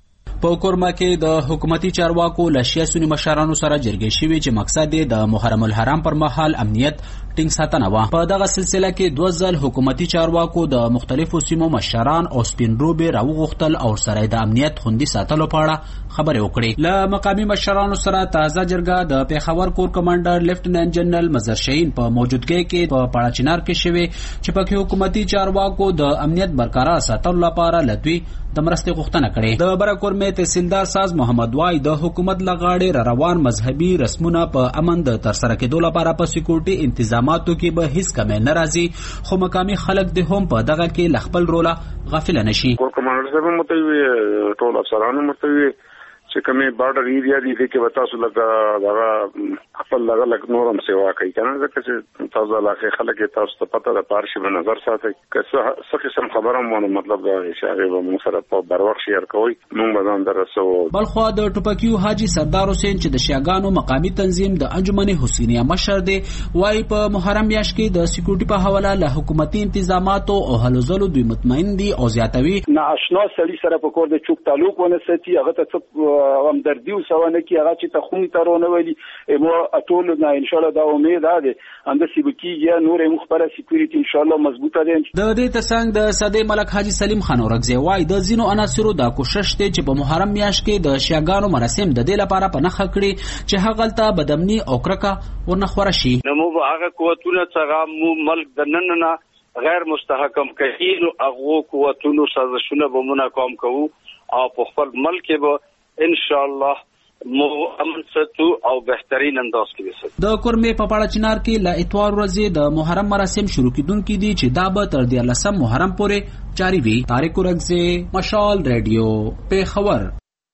[SPEAKER 16] په کورما کې د حکومتي چارواکو له شیعه سني مشرانو سره جرګې شوې چې مقصد یې د محرم الحرام پر مهال امنیت ټینګ ساتنه و. په دغه سلسله کې 2 ځل حکومتي چارواکو د مختلفو سیمو مشران او سپینروبې راوغوښتل او سره د امنیت خوندي ساتلو په اړه خبرې وکړې. له مقامي مشرانو سره تازه جرګه د پیښور کور کمانډر لیفټننټ جنرال مظهر شاهین په موجودګۍ کې په پاړاچینار کې شوې چې پکې حکومتي چارواکو د امنیت برقرار ساتلو لپاره لدوی د مرستې غوښتنه کړې. د برکورمې تحصیلدار ساز محمد وای د حکومت لغاړې روان مذهبي رسمونه په امن د ترسره کېدو لپاره په سکیورټي انتظاماتو کې به هیڅ کمی نه راځي، خو مقامي خلک د هم په دغه کې ل خپل روله غافل نشي.
[SPEAKER 17] کور کمانډر صاحب متوي ټول افسرانو متوي چې کومه بارډر ایریا دي چې تاسو لکه دا خپل لګ نورم سیوا کوي کنه ځکه چې تاسو علاقه خلک تاسو ته پته ده پارشي په نظر ساتي که څه قسم خبره مو مطلب دا اشاره به مو سره په بروخ شیر کوي مونږ به ځان درسو.
[SPEAKER 16] بلخو د ټوپکیو حاجی سردار حسین چې د شیعاګانو مقامی تنظیم د انجمن حسینیه مشر دی وای په محرم میاشت کې د سکیورټي په حواله له حکومتي انتظاماتو او هلو ځلو دوی مطمئن دي او زیاتوي
[SPEAKER 18] نه آشنا سړي سره په کور د چوک تعلق ونه ساتي هغه ته همدردی وسونه کی هغه چې ته خون ترونه ویلي مو اټول نه ان شاء الله دا امید ده اند سی بکی یا نور مخبره سکیورټي ان شاء الله مضبوطه ده.
[SPEAKER 16] د دې ترڅنګ د صدې ملک حاجی سلیم خان اورغزی وای د زینو عناصرو د کوشش ته چې په محرم میاشت کې د شیعاګانو مراسم د دې لپاره په نخښه کړي چې هغلته بدامني او کرکه ورنخوره شي.
[SPEAKER 19] نو هغه قوتونه څنګه مو ملک د نننه غیر مستحکم کړي او هغه قوتونو سازشونه به مونږ کوم کوو او په خپل ملک به ان شاء الله مو امن ستو او بهترین انداز کې وسه.
[SPEAKER 16] د کورمې په پاړاچینار کې ل اتوار ورځې د محرم مراسم شروع کیدونکې دي چې دا به تر 13 محرم پورې جاری وي. طارق اورغزی، مشال ریډیو، پیښور.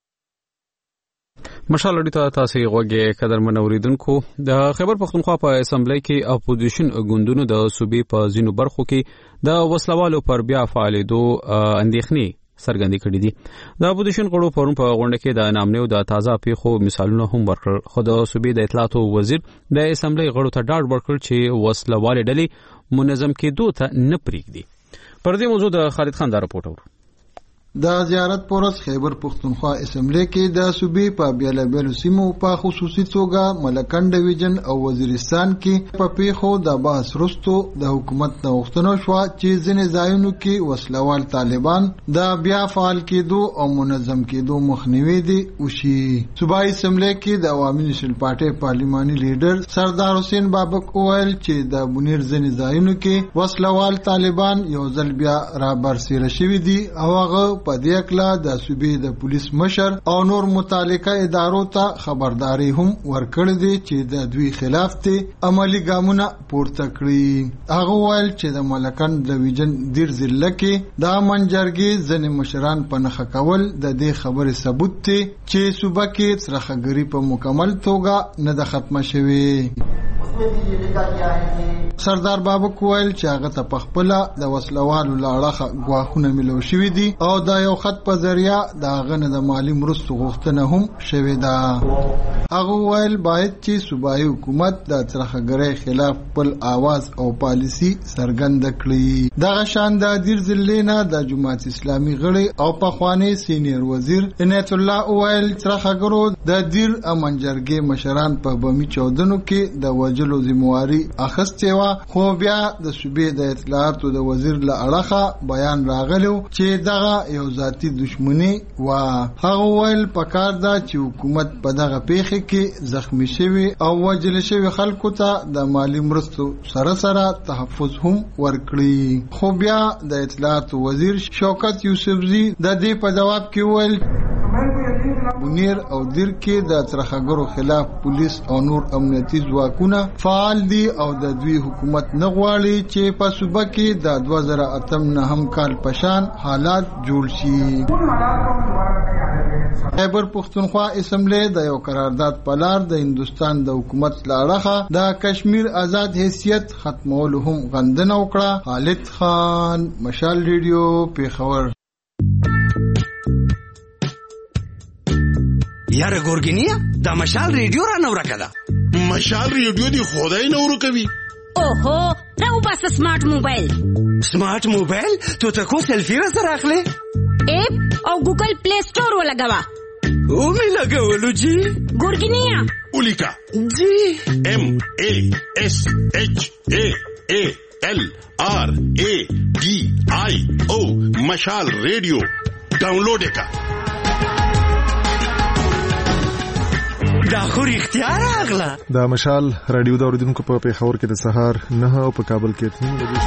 [SPEAKER 1] مشال اړیته تاسو غوږی قدر منوریدونکو. د خیبر پختونخوا په اسمبلی کې اپوزیشن ګوندونو د صوبې په ځینو برخو کې د وسلوالو پر بیا فعالیدو اندېښنې سرګندې کړې دي. د اپوزیشن غړو پرون په غونډه کې د نامنیو د تازه پیښو مثالونه هم ورکړل، خو د صوبې د اطلاعاتو وزیر د اسمبلی غړو ته ډاډ ورکړ چې وسلوالې ډلې منظم کېدو ته نه پرېږدي. پر دې موضوع د خالد خان دا رپورټ اورو.
[SPEAKER 20] د زیارت پورس خیبر پختونخوا اسمبلی کې د صوبې په بیلابیلو سیمو په خصوصي توګه ملکن ډیویژن او وزیرستان کې په پیښو د بحث وروسته د حکومت د غوښتنو شو چې ځینې ځایونو کې وسلوال طالبان د بیا فعال کېدو او منظم کېدو مخنیوي دي وشي. صوبایي اسمبلی کې د عوامي نېشنل پارټي پارلماني لیډر سردار حسین بابک وویل چې د بنیر ځینې ځایونو کې وسلوال طالبان یو ځل بیا را برسېره شوي دي او هغه په دې اکلا د صوبې د پولیس مشر او نور متعلقه ادارو ته خبرداري هم ورکړې دي چې د دوی خلاف ته عملی ګامونه پورته کړي. هغه ویل چې د ملکن ډیویژن دیر ضلع کې د منجرګي ځنې مشران په نخښه کول د دې خبرې ثبوت دی چې صوبه کې سرخګری په مکمل توګه نه د ختمه شوی. سردار بابک ویل چې هغه ته په خپل د وسلوالو لاړه غواخونه ملو شوی دي او د یو خط په ذریعہ د غنه د مالی مرستو غوښتنه هم شوې ده. هغه ویل باید چې صوبایي حکومت د ترخګرۍ خلاف خپل आवाज او پالیسی څرګند کړي. دغه شان د دیر ضلع نه د جماعت اسلامي غړي او پخوانی سینیئر وزیر عنایت الله ویل ترخګرو د دیر امنجرګي مشران په بمی چودنو کې د وجلو ذمہواری اخیستې و، خو بیا د صوبې د اطلاعاتو د وزیر له اړخه بیان راغلو چې دغه یو ذاتی دشمنی و. هغه ویل پکار دا چې حکومت په دغه پیښه کې زخمی شوی او وجل شوی خلکو ته د مالی مرستو سره سره تحفظ هم ورکړي. خو بیا د اطلاعاتو وزیر شوکت یوسفزی د دې په جواب کې ویل بنیر او دیر کې د ترخګرو خلاف پولیس او نور امنیتي ځواکونه فعال دي او د دوی حکومت نه غواړي چې په صوبه کې د 2008 کال پشان حالات جوړ شي. خیبر پختونخوا اسمبلی د یو قرارداد په لار د هندستان د حکومت لاړه د کشمیر آزاد حیثیت ختمولو هم غندنه وکړه. خالد خان، مشال ریډیو، پیښور.
[SPEAKER 21] یاره ګورګینیا دا مشال ریډیو را نو راکړه.
[SPEAKER 22] مشال ریډیو دی خدای نو ورکوي.
[SPEAKER 23] اوهو راو بس سمارټ موبایل.
[SPEAKER 21] سمارټ موبایل ته کو سلفي را سره اخلي؟
[SPEAKER 23] اپ او ګوګل پلی سٹور ولګوا
[SPEAKER 21] اومې لګولو جی
[SPEAKER 23] ګورګینیا
[SPEAKER 22] ولیکا
[SPEAKER 21] جی
[SPEAKER 22] MASHALRADIO مشال ریډیو ډاونلوډ کا
[SPEAKER 21] دا خو رښتیا راغله.
[SPEAKER 4] دا مشال رادیو د اوریدونکو په پیښور کې د سهار 9 او په کابل کې 3 بجې.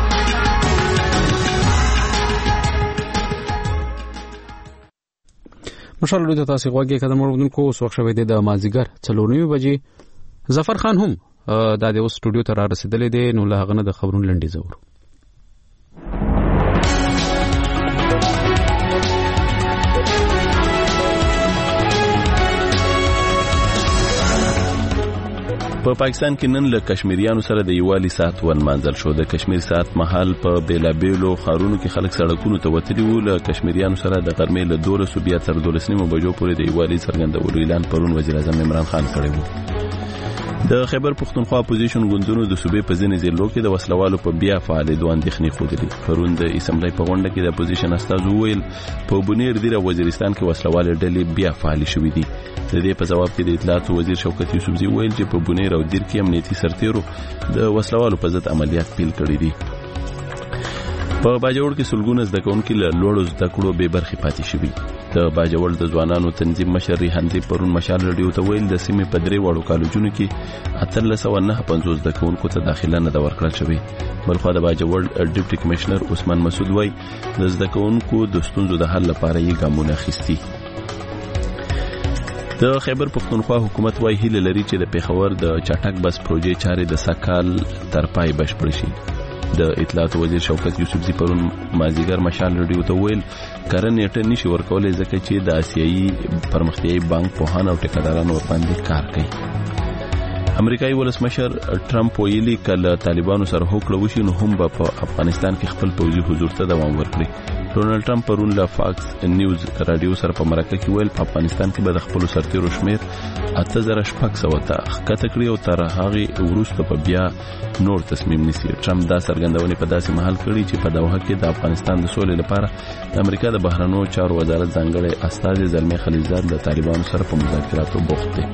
[SPEAKER 1] مشال رادیو تاسو غوږی کده اوریدونکو اوس وخت شوی د مازیګر 4:09 بجې. ظفر خان هم د اوس سټوډیو ته را رسیدلې دی، نو له هغه نه د خبرونو لنډي زور.
[SPEAKER 2] په پاکستان کې نن له کشمیریانو سره د یوالي ساعت ونمانځل شو. د کشمیر ساعت مهال په بیلابیلو ښارونو کې خلک سړکونو ته وتلي وو. له کشمیریانو سره د غرمې له 12 بیا تر 12 بجو پورې د یوالي څرګندولو اعلان پرون وزیر اعظم عمران خان کړی و. د خیبر پښتونخوا اپوزیشن ګوندونو د صوبې په ځینې ضلعو کې د وسلوالو په بیا فعالیدو اندېښنې ښودلې. پرون د اسمبلی په غونډه کې د اپوزیشن استازو وویل په بنیر دیر او وزیرستان کې وسلوالې ډلې بیا فعالې شوې دي. د دې په جواب کې د اطلاعات وزیر شوکت یوسفزي وویل چې په بنیر او دیر کې امنیتي سرتیرو د وسلوالو په ضد عملیات پیل کړي دي. په باجوړ کې سلګونه زده کوونکي له لوړو زده کړو بې برخې پاتې شوي. د باجوړ د ځوانانو تنظیم مشر ریحانزي پرون مشال رادیو ته ویل د سیمې په 3 وړو کالجونو کې 1359 زده کوونکو ته داخله نه ورکړل شوې. بلخو د باجوړ ډیپټي کمشنر عثمان مسعود وایي د زده کوونکو د ستونزو د حل لپاره یې ګامونه اخیستي. د خیبر پښتونخوا حکومت وايي هیله لري چې د پیښور د چټک بس پروژې چارې د سکهال تر پای بشپړ شي. د اطلاعات وزیر شوکت یوسفزي پرون مازیګر مشال رادیو ته ویل کارن نیټه نشي ورکولای ځکه چې د آسیایي پرمختیایي بانک په هان او ټیکدارانو باندې کار کوي. امریکایي ولسمشر ټرمپ ویلي کله طالبانو سره هوکړه وشي نو هم په افغانستان کې خپل پوځي حضور ته دوام ورکړي. ډونالد ټرمپ پرون له فاکس نیوز رادیو سره په مرکه کې ویل په افغانستان کې به د خپل سرتیرو شمیر 8600 ته ښکته کړي او تر هغه وروسته په بیا نور تصمیم نیسي. ټرمپ دا څرګندونه په داسې محل کړي چې په دوحه کې د افغانستان د سولې لپاره د امریکا د بهرنیو چارو وزارت ځانګړی استازي زلمي خلیلزاد د طالبانو سره په مذاکراتو بوخت دي.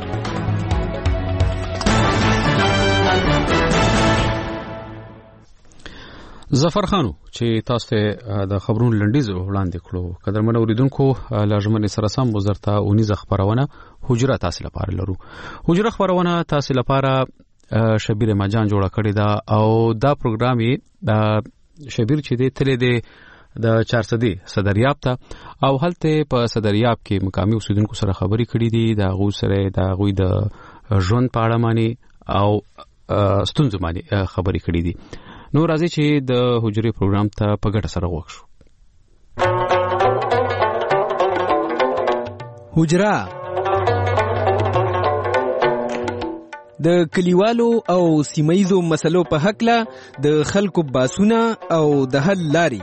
[SPEAKER 1] ظفر خانو چې تاسو ته د خبرونو لنډیز وړاندې کړو. قدرمن اوریدونکو لازمن سره سم وزارت اونیز خبرونه حجره تاسو لپاره لرو. حجره خبرونه تاسو لپاره شبیر مجان جوړ کړی دا او دا پروګرام یې شبیر چې دی تل دی د 400 صدریاب ته او هلته په صدریاب کې مقامي اوسیدونکو سره خبري کړې دي د غو سره د غوي د ژوند په اړه مانی او ستونزې مانی خبري کړې دي. نو راځي چې د حجرې پروګرام ته په ګټه سره وښو.
[SPEAKER 5] حجره د کلیوالو او سیمایزو مسلو په حق له د خلکو باسونه او د حل لاري.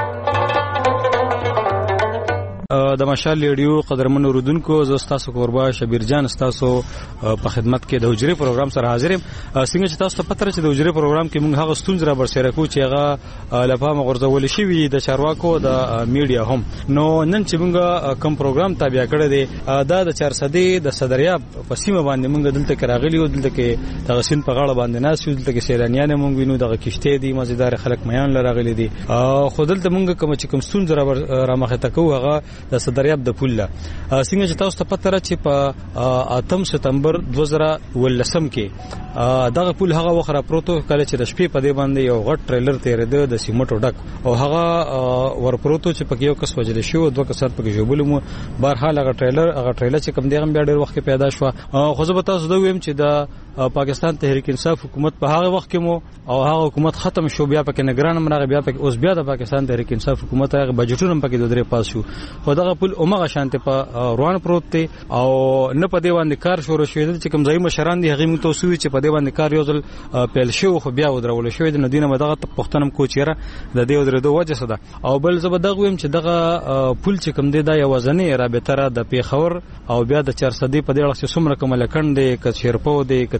[SPEAKER 9] د مشال ریډیو قدرمن اوریدونکو زستاسو قربا شبیر جان تاسو په خدمت کې د حجرې پروګرام سره حاضر یم. څنګه چې تاسو ته پته چې د حجرې پروګرام کې موږ هغه ستونزې را برسېره کوو چې هغه لپاره غورځول شوی د چارواکو د میډیا هم. نو نن چې موږ کوم پروګرام تابع کړی دی دا د 400 د صدریاب په سیمه باندې موږ دلته راغلی او دلته کې د غسین په غاړه باندې ناس یو دلته کې سیلانیان موږ وینو دغه کشته دي مزیدار خلک میان لراغلي دي. خو دلته موږ کوم چې کوم ستونزې را مخه تکو هغه د صدریاب د پوله. څنګه چې تاسو ته پته را چې په 8 سپتمبر 2019 کې دغه پول هغه وخره پروتو کله چې د شپې په دی باندې یو غټ ټریلر تیرېده د سیمټو ډک او هغه ور پروتو چې پکې یو کس وجل شو دوه کسات پکې جوړبل مو بهرحال هغه ټریلر چې کوم دی هم بیا ډېر وخت پیدا شو. خو زه به تاسو دا ویم چې د پاکستان تحریک انصاف حکومت په هغه وخت کې مو او هغه حکومت ختم شو بیا پکې نگران مرغه بیا پکې اوس بیا د پاکستان تحریک انصاف حکومت هغه بجټونه پکې د درې پاس شو. خو دغه پول اومغه شانته په روان پروت دی او نه په دی باندې کار شروع شوی چې کوم ځای مشران دي هغه مو توسوي چې په دی باندې کار یو ځل پیل شو خو بیا ودرول شوی د ندینه مدغه پښتنم کوچیره د دې ودرېدو وجه څه ده. او بل زبر دغه ویم چې دغه پول چې کوم دی دا یو وزنې رابطه را د پیښور او بیا د 400 په دې اړه څومره کوم لکند دی ک شیرپو دی ک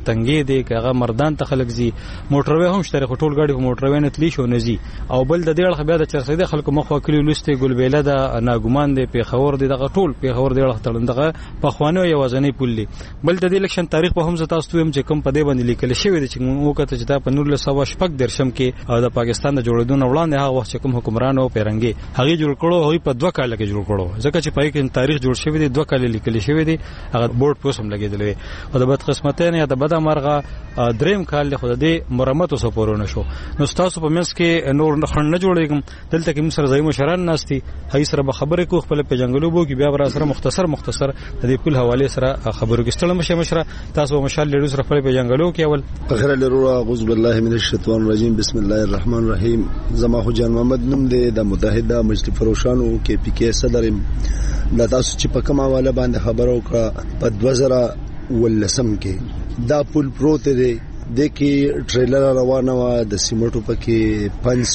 [SPEAKER 9] تنګې دي کغه مردان ته خلک زی موټروي هم شته ټول غاډي په موټروي نه تلی شو نزي او بل د دې اړه بیا د چرسیده خلکو مخ وکړي لسته ګلبيله د ناګومان دی په خبر دی دغه ټول په خبر دی اړه تړندغه په خوانو یو ځنې پولي بل د الیکشن تاریخ په هم زتا ستویم چې کوم په دې باندې لیکل شوی دی چې موږ کته چې دا په 1900 درشم کې د پاکستان د جوړېدو وړاندې هغه وخت چې کوم حکمران او پیرنګي هغه جوړ کړو هغه په 2 کال کې جوړ کړو ځکه چې پای کې تاریخ جوړ شوی دی 2 کال لیکل شوی دی هغه بورډ پوسم لګیدل او د بدقسمتۍ نه د بده مرغه دریم کال له خود دې مرمت او سپورونه شو نو تاسو په منځ کې نور نه جوړېږم دلته کې مصر زای مشران ناشتي هي سره به خبرې کو خپل په جنگلو بو کې بیا بر سره مختصر د دې کل حواله سره خبرو کې ستړم مشره تاسو مشال لیډو سره خپل په جنگلو کې اول
[SPEAKER 6] اخر لرو اعوذ بالله من الشیطان الرجیم بسم الله الرحمن الرحیم زما خو جان محمد نوم دی د متحده مجلس فروشانو کې پی کې صدر د تاسو چې په کومه حواله باندې خبرو کړه په 2019 کې دا پول پروت دی د کې ټریلر روانه و د سیمټو پکې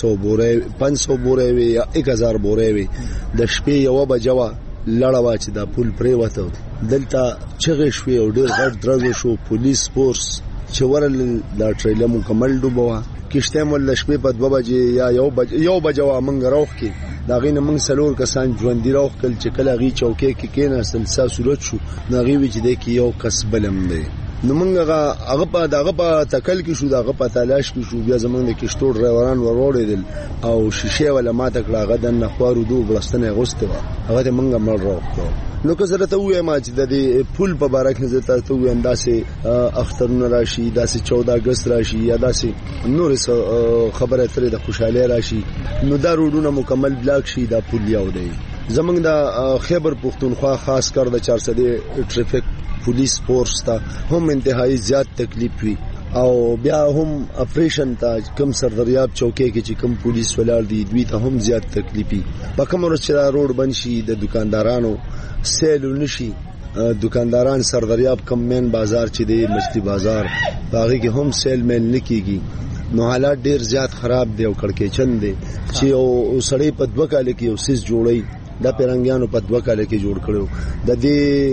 [SPEAKER 6] 500 بورې وي یا 1000 بورې وي د شپې یو بجوا لړوا چې دا پول پرې وته دلته چغې شوې او ډېر غټ درز شو پولیس فورس چې ورل دا ټریلر مکمل ډوبوا کشته مول شپې په 2 بجې یا یو بجوا منګ روخ کې دا غینه منګ سلور کسان ژوند دی روخ کل چې کله غي چوکې کې کېنه سلسله صورت شو نغي وی چې د کې یو کس بلم دی نو موږ هغه په تکل کې شو دغه په تلاش کې شو بیا زمونږ د کشتو ډرایوران وروړېدل او شیشه ولا ماته کړه غدن نخوارو دوه بلستنه غوسته هغه ته موږ مړ راوړو نو که زه ته وایم چې د دې پول په باره کې زه ته وایم داسې اخترونه راشي داسې 14 اگست راشي یا داسې نور خبره ترې د خوشاله راشي نو دا روډونه مکمل بلاک شي دا پول یو دی زمونږ د خیبر پختونخوا خاص کر د 400 ټریفیک پولیس فورس ته هم انتهایی زیات تکلیف وی او بیا هم اپریشن ته کم سردریاب چوکې کې چې کم پولیس ولر دي دوی ته هم زیات تکلیفي په کوم ورځ چې روډ بنشي د دکاندارانو سیل نشي دکانداران سردریاب کم مین بازار چې دی مشتي بازار باغی کې هم سیل مین نکېږي نو حالات ډیر زیات خراب دی او کړکېچن دی چې او سړی په 2 کال کې یو سیس جوړي دا پیرنګیانو په 2 کال کې جوړ کړو د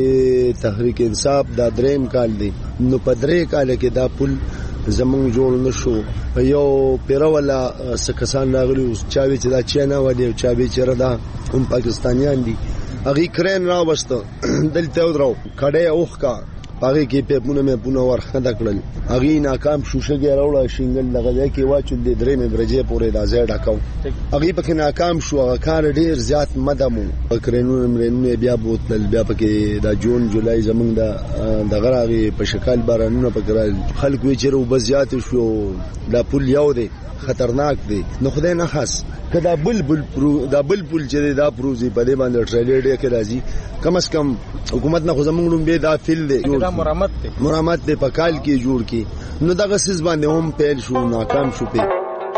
[SPEAKER 6] دې تحریک انصاف دا دریم کال دی نو په 3 کال کې دا پل زمونږ جوړ نشو یو پیرولا سکسان راغلی او چاوي چې دا چینا ودی او چاوي چې را دا هم پاکستانیان دي اغي کرین را وسته دلته ودرو کډه اوخ کا هغه کې په پونه ورخنده کړل هغه ناکام شوشګي راوړل شینګل لغه کې واچول د درې مې برجې پورې د ازای ډاکاو هغه پکې ناکام شو هغه کار ډیر زیات مدمو کرینونه بیا بوتل بیا پکې د جون جولای زمونږ د غراغي په شکل بارانونه پکړل خلک وی چیرې وبزيات شو دا پول یو دی خطرناک دی نو خدای نه خاص کدا بلبل چې دا پروزي په دې باندې ټریلر دی کې راځي کم از کم حکومت نه خو زمونږ به دا فیل دی
[SPEAKER 9] دا
[SPEAKER 6] مرامت دی په کال کې جوړ کی نو دغه سیس باندې هم پیل شو ناکام شو په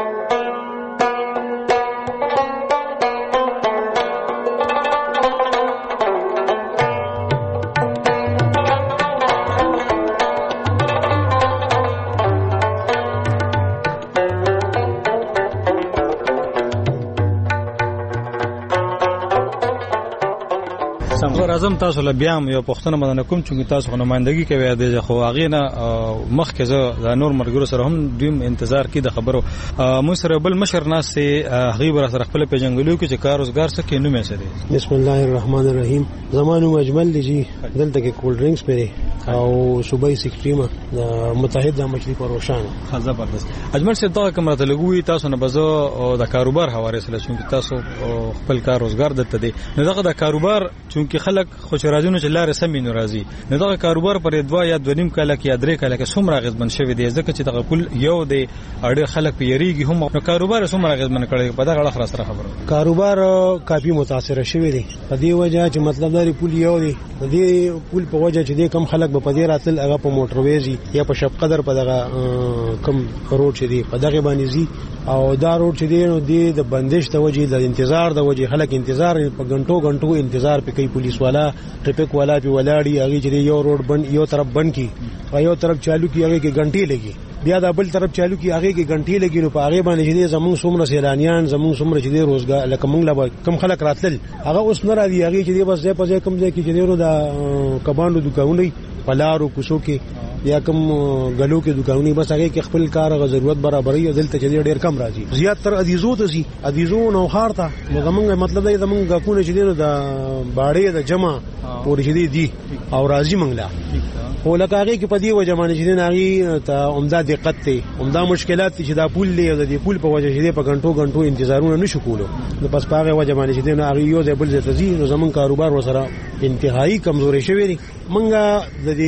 [SPEAKER 9] اعظم تاسو له بیا یو پښتنه باندې کوم چې تاسو نمائندګي کوي د خو هغه نه مخکې زه د نور مرګرو سره هم دویم انتظار کې د خبرو مو سره بل مشر ناس سه غیبر سره خپل پیژنګلو کې چې کار روزګار سکه نو مې سره
[SPEAKER 7] بسم الله الرحمن الرحیم زمانو اجمل لجی دلته کې کول ډرینګز پرې او صوبای سیکټریما د متحده مجلس فروشان
[SPEAKER 9] زبردست اجمل سره دا کومه ته لګوي تاسو نه بزو د کاروبار حواله سره چې تاسو خپل کار روزګار دته دي نو دغه د کاروبار چې خلک خوش راځونه چې لارې سمې ناراضي نو دغه کاروبار پر 2 یا 2.5 کال کې یا 3 کال کې څومره غزبن شوی دی ځکه چې دغه پول یو دی اړ خلک پیریږي هم نو کاروبار څومره غزبن کړي په دغه اړه سره خبره
[SPEAKER 7] کاروبار کافي متاثر شوی دی په دې وجه چې مطلب دا پول یو دی د دې پول په وجه چې کم خلک په دې راتل هغه په موټرویزي یا په شپ قدر په دغه کم روډ چې دی په دغه باندې زی او دا روډ چې دی نو د بندش ته وجه د انتظار د وجه خلک انتظار په غنټو انتظار په کوي پولیس والا ټریفیک والا په ولاړی هغه چې یو روډ بند یو طرف بند کی او یو طرف چالو کی هغه کې غنټي لګي بیا د بل طرف چالو کی هغه کې غنټي لګي نو په هغه باندې چې زمون څومره سیلانیان زمون څومره چې روزګار لکه موږ لا کم خلک راتل هغه اوس نه راځي هغه چې بس ځای په ځای کم ځای کې چې د کبانو دکانونه پلارو کوڅو کې یا کوم غلو کې دکانونه بس هغه کې خپل کار غو ضرورت برابرې او دلته چې ډیر کم راځي زیات تر ادیزو ته سي ادیزو نو خارته زمونږ مطلب دی زمونږ کوونه چې د باړې د جمع پورې دي او راځي منګلا خو لکه هغه کې په دې وجه باندې چې هغه ته عمده دقت ته عمده مشکلات چې دا پول دی او د پول په وجه چې په غنټو انتظارونه نشو کولو نو پس په هغه وجه باندې چې هغه یو ځای بل ځای ته ځي نو زمون کاروبار وسره انتهایی کمزوري شوی دی منګه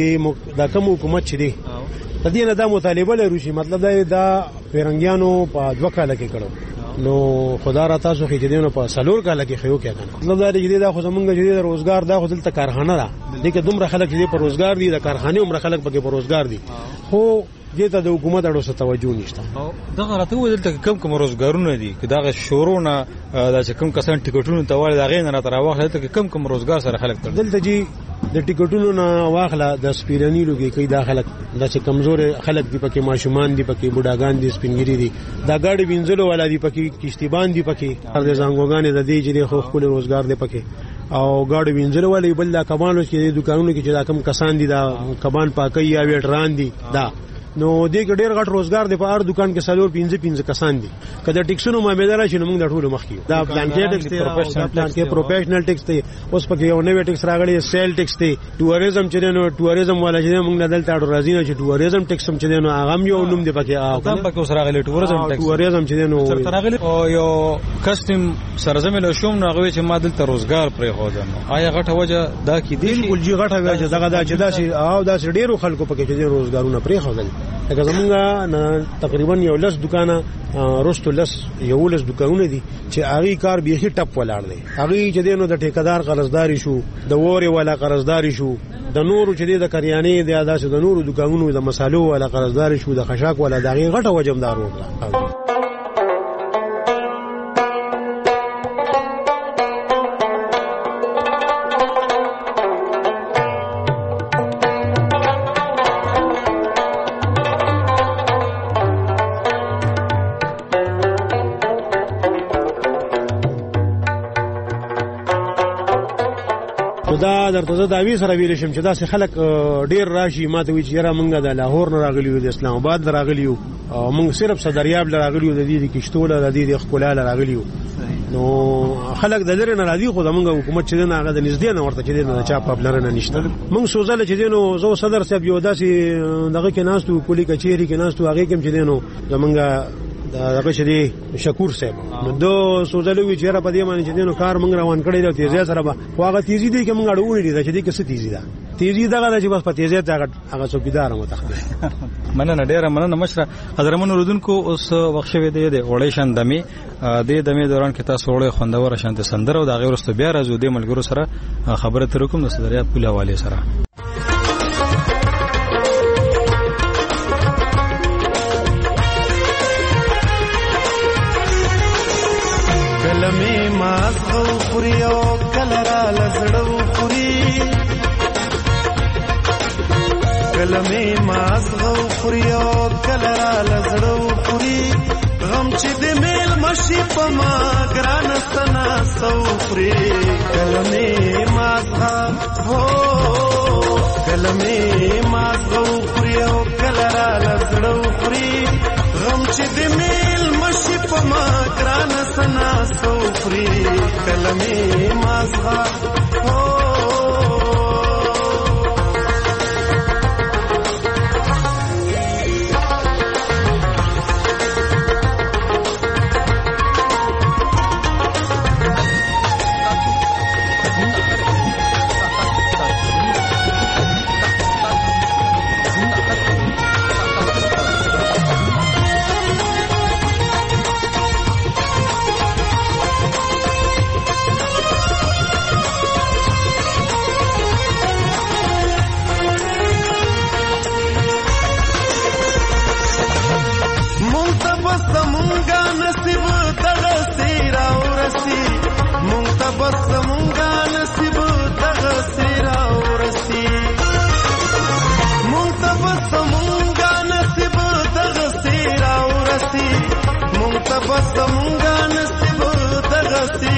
[SPEAKER 7] د کوم حکومت چې دی د دې نه دا مطالبه لرو چې مطلب دا پیرنګیانو په 2 کال کې کړو نو خدا را تاسو کې دینو په سلور کال کې خيو کې کنه مطلب دا چې دا خو زمونږ چې د روزګار دا خو دلته کارخانه را دي کې دومره خلک چې په روزګار دي د کارخانه عمر خلک په روزګار دي خو دې ته د حکومت اړو څه توجه نشته
[SPEAKER 9] دغه راته ودلته کم روزګارونه دي چې دا شورونه دا چې کم کسان ټیکټونو ته وړي دا غین را تر واخله ته کم روزګار سره خلک تر
[SPEAKER 7] دلته جی د ټیکټونو نه واخله د سپیرانی لوګي کې دا خلک دا چې کمزور خلک دي پکې ماشومان دي پکې بوډاګان دي سپینګری دي دا ګاډي وینځلو والا دي پکې کشتیبان دي پکې د زنګوګان د دې چې خو خپل روزګار دي پکې او ګاډي وینځلو والا بل دا کبانو چې دکانونو کې چې دا کم کسان دي دا کبان پاکي یا ویټران دي دا نو دې ډېر غټ روزګار دی په هر دکان کې سلور 15 کسان دي کله ټیکسونو معاملې راشي نو موږ د ټولو مخ کې دا پلان کې ټیکس دی پلان کې پروفیشنل ټیکس دی اوس پکې یو نوې ټیکس راغلی سیل ټیکس دی ټوریزم چې نو ټوریزم والا چې موږ نه دلته راځي نه چې ټوریزم ټیکس هم چې نو هغه یو نوم دی پکې
[SPEAKER 9] دا پکې اوس راغلی
[SPEAKER 7] ټوریزم چې نو
[SPEAKER 9] تر راغلی او یو کسټم سرزمین شوم نو هغه چې ما دلته روزګار پرې هوځم آیا غټه وجه دا کې دی
[SPEAKER 7] بالکل جی غټه وجه دغه دا چې دا او دا ډیرو خلکو پکې چې روزګارونه پرې هوځل لکه زمونږ تقریبا یو لس دکانه رستو یو لس دکانونه دي چې هغه کار به ټپ ولاړ دی هغه چې دینو د ټیکدار قرضداري شو د ووري ولا قرضداري شو د نورو چې د کریانې د اداسه د نورو دکانونو د مسالو ولا قرضداري شو د خشاک ولا دغه غټه وجمدار وکړه دا درته زه دا وی سره ویل شم چې دا سه خلک ډیر راشي ماته وی چې را مونږه د لاهور نه راغلیو د اسلام آباد راغلیو مونږ صرف صدریاب راغلیو د دې کشتوله د دې خپل راغلیو نو خلک د لری نه راځي خو زمونږ حکومت چې نه هغه د نږدې نه ورته چې نه چا په بلره نه نشته مونږ سوزل چې دینو زو صدر صاحب یو داسې دغه کې ناستو کلی کچېری کې ناستو هغه کې چې دینو زمونږ دغه شدي شکور صاحب نو دو سوزلوي چې را په دې باندې چې دینو کار مونږ روان کړی دی تیزه سره به خو هغه تیزی دی چې مونږ اړونی دي چې دې کې څه تیزی ده تیزی دغه چې بس په تیزه ته هغه څوکیدار متخدم
[SPEAKER 9] مننه ډیره مننه مشره قدرمن اوردونکو اوس وخت شوی دی د وړې شندمي د دمه دوران کې تاسو وړې خوندور شانت سندره او د غیر واستو بیا راځو د ملګرو سره خبره تر کوم د صدریا پوله والي سره
[SPEAKER 10] کلمې ماغو خوريو کلرا لزړو خوري کلمې ماغو خوريو کلرا لزړو خوري غم چې د میل مشي په ما ګران سنا سوفري کلمې ماغو کلمې ماغو خوريو کلرا لزړو خوري غم چې د میل مشي په ما ګران سنا سوفري کلمې ماغو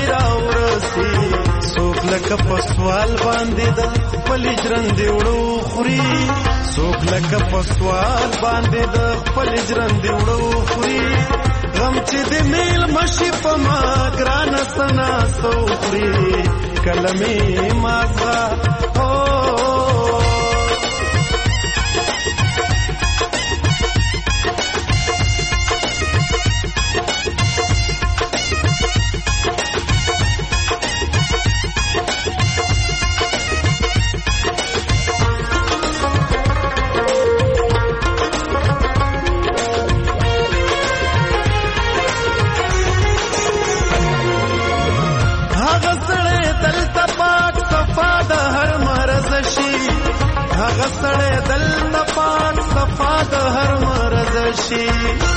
[SPEAKER 10] لکه په سوال باندې د خپل ژوند دی وړو خوري څوک لکه پسوال باندې د خپل ژرندې وړو خوري غم چې د میل مشي په ما ګران سنا سو خوري کلمې مازغه هغه سړی دلته پاک صفا د هر مرض شي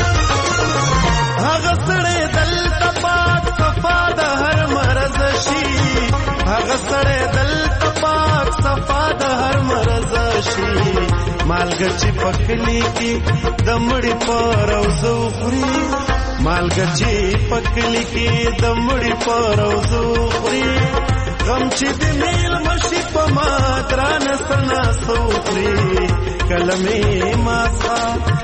[SPEAKER 10] هغه سړی دلته پاک صفا د هر مرض شي هغه سړی دلته پاک صفا د هر مرض شي مالګه چې پکلی کې د مړي پر روزو خوري مالګه چې پکلی کې د مړي پر روزو خوري غم چې د میل مشي په ما ګران سنا سو خوري کلمې مازغه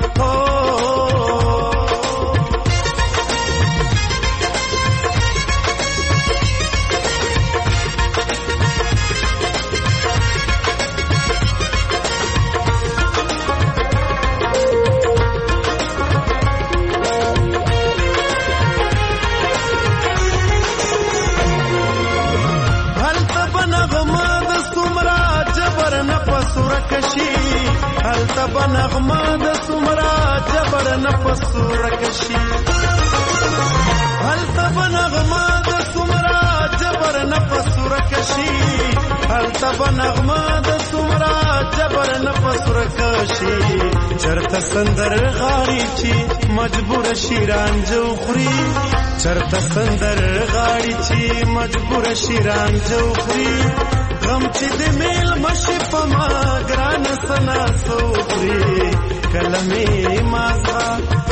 [SPEAKER 10] هلته بنغمه د سمرا جبر نفس رکشي هلته بنغمه د سمرا جبر نفس رکشي هلته بنغمه د سمرا جبر نفس رکشي چرته سندر غاړي چې مجبور شیران جو خوري چرته سندر غاړي چې مجبور شیران جو خوري غم چې د میل مشي په ما ګران سنا سو خوري کلمې مازغه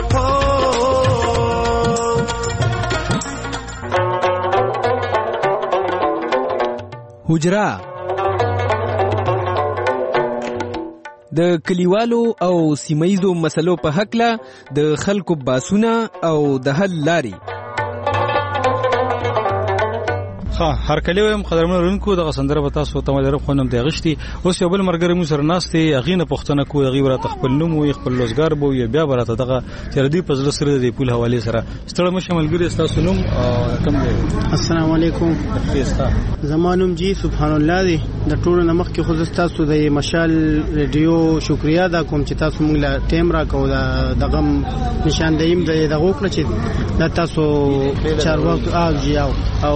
[SPEAKER 5] حجره د کلیوالو او سیمایزو مسلو په حقله د خلکو باسونه او د حل لاري
[SPEAKER 9] هر کله ويم قدرمن رونکو د غسندره به تاسو ته ملر خونم دی غشتي اوس یو بل مرګره مو سره ناشته اغینه پښتنه کو غي ورته خپل نوم او خپل لوزګار بو یا بیا ورته دغه تر دې پزله سره د پول حواله سره ستړي مشملګری تاسو نوم کم دی
[SPEAKER 11] السلام علیکم زمانوم جی سبحان الله دی د ټولو نمخ کې خو تاسو د مشال ریډیو شکریا دا کوم چې تاسو موږ له ټیم را کو دغه نشاندهیم دغه وکړه چې د تاسو چارواکو اجیاو او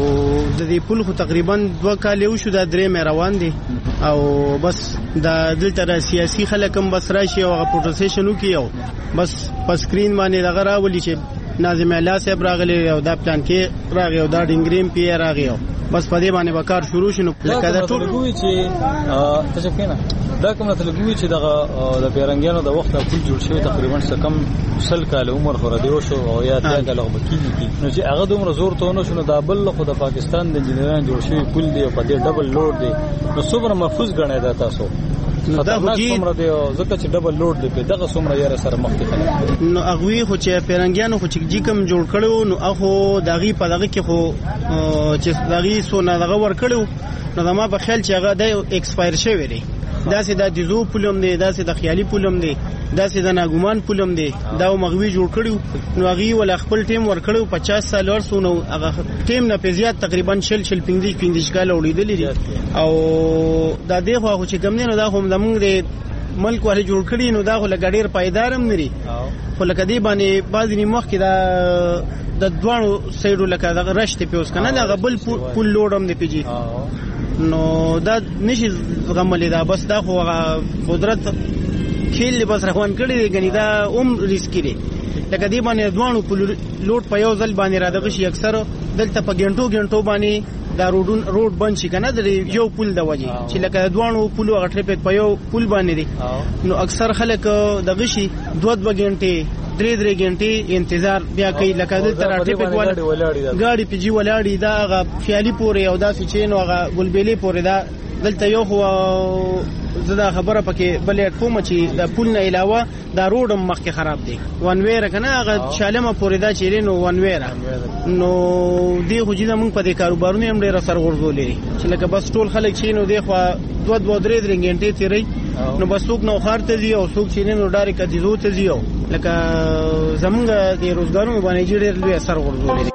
[SPEAKER 11] د دې پول خو تقریبا 2 کال یو شو د درې مې روان دي او بس د دلته سیاسي خلک هم بس راشي او پروټیسټونو کیو بس په سکرین باندې دغه راولي چې ناظم الله صاحب راغلی او دا پلان کې راغی او دا ډینګریم پی راغی بس په دې باندې وکړ شروع شنو لکه دا ټول
[SPEAKER 9] چې تاسو کېنه دا کومه تلګوي چې د پیرنګانو د وخت په جوړ شوی تقریبا څه کم سل کال عمر خو راډیو شو او یا تا کله بکیږي نو چې هغه دومره زور ته نو شنو دا بل خو د پاکستان د انجینرانو جوړ شوی پل دی او په دې ډبل لوډ دی نو څومره محفوظ غنئ دا تاسو نو دا خو څومره دی ځکه چې ډبل لوډ دی په دغه څومره یې سره مخ ته
[SPEAKER 11] نو هغه خو چې پیرنګانو خو چې کم جوړ کړو نو هغه دغه په دغه کې خو چې دغه سونه دغه ور کړو نو ما په خیال چې هغه د ایکسپایر شوی دی داسې د دیزو پولم دی داسې د خیالي پولم دی داسې د ناګومان پولم دی دا مغوي جوړ کړو نو هغه ول خپل ټیم ور کړو 50 سال ورسونو هغه ټیم نه پیزيات تقریبا شل 15 کال وړیدل دي او دا دغه خو چې کم نه دا هم زمونږ د ملک وله جوړ کړي نو دا خو لګډیر پایدارم نری خو لکه دی باندې بعضی مخ کې دا د دوانو سایډو لکه د رشته پیوس کنه دا بل پول لوډم دی پیجی نو دا نشي غملې دا بس دا خو قدرت کېل بس روان کړي غني دا ریسکی دی لکه دی باندې دوانو پول لوډ په یو ځل باندې را دغه شي اکثر دلته په ګنټو باندې دا روډ بند شي کنه د یو پول د وجه چې لکه دوانو پول غټه په یو پول باندې دي نو اکثر خلک دغه شي 2 غنټه 3 غنټه انتظار بیا کوي لکه د ټریفیک والا ګاډي پیجی ولاړی دا خیالي پورې او دا چې نو هغه ګلبېلې پورې دا دلته یو خو زدا خبره پکې بلې کوم چې د پول نه علاوه دا روډ مخکې خراب دی ون ویر کنه هغه شالمه پورې دا چیرې نو ون ویر نو دی خو چې موږ په دې کاروبارونو هم ډېر سر غورځولې چې لکه بس ټول خلک چې نو دی خو 2-3 غنټې تیری نو بس څوک نو خار ته دی او څوک چې نو ډایرکټ کدیزو ته دی لکه زمونږ د روزګارونو باندې ډېر لوی اثر غورځولې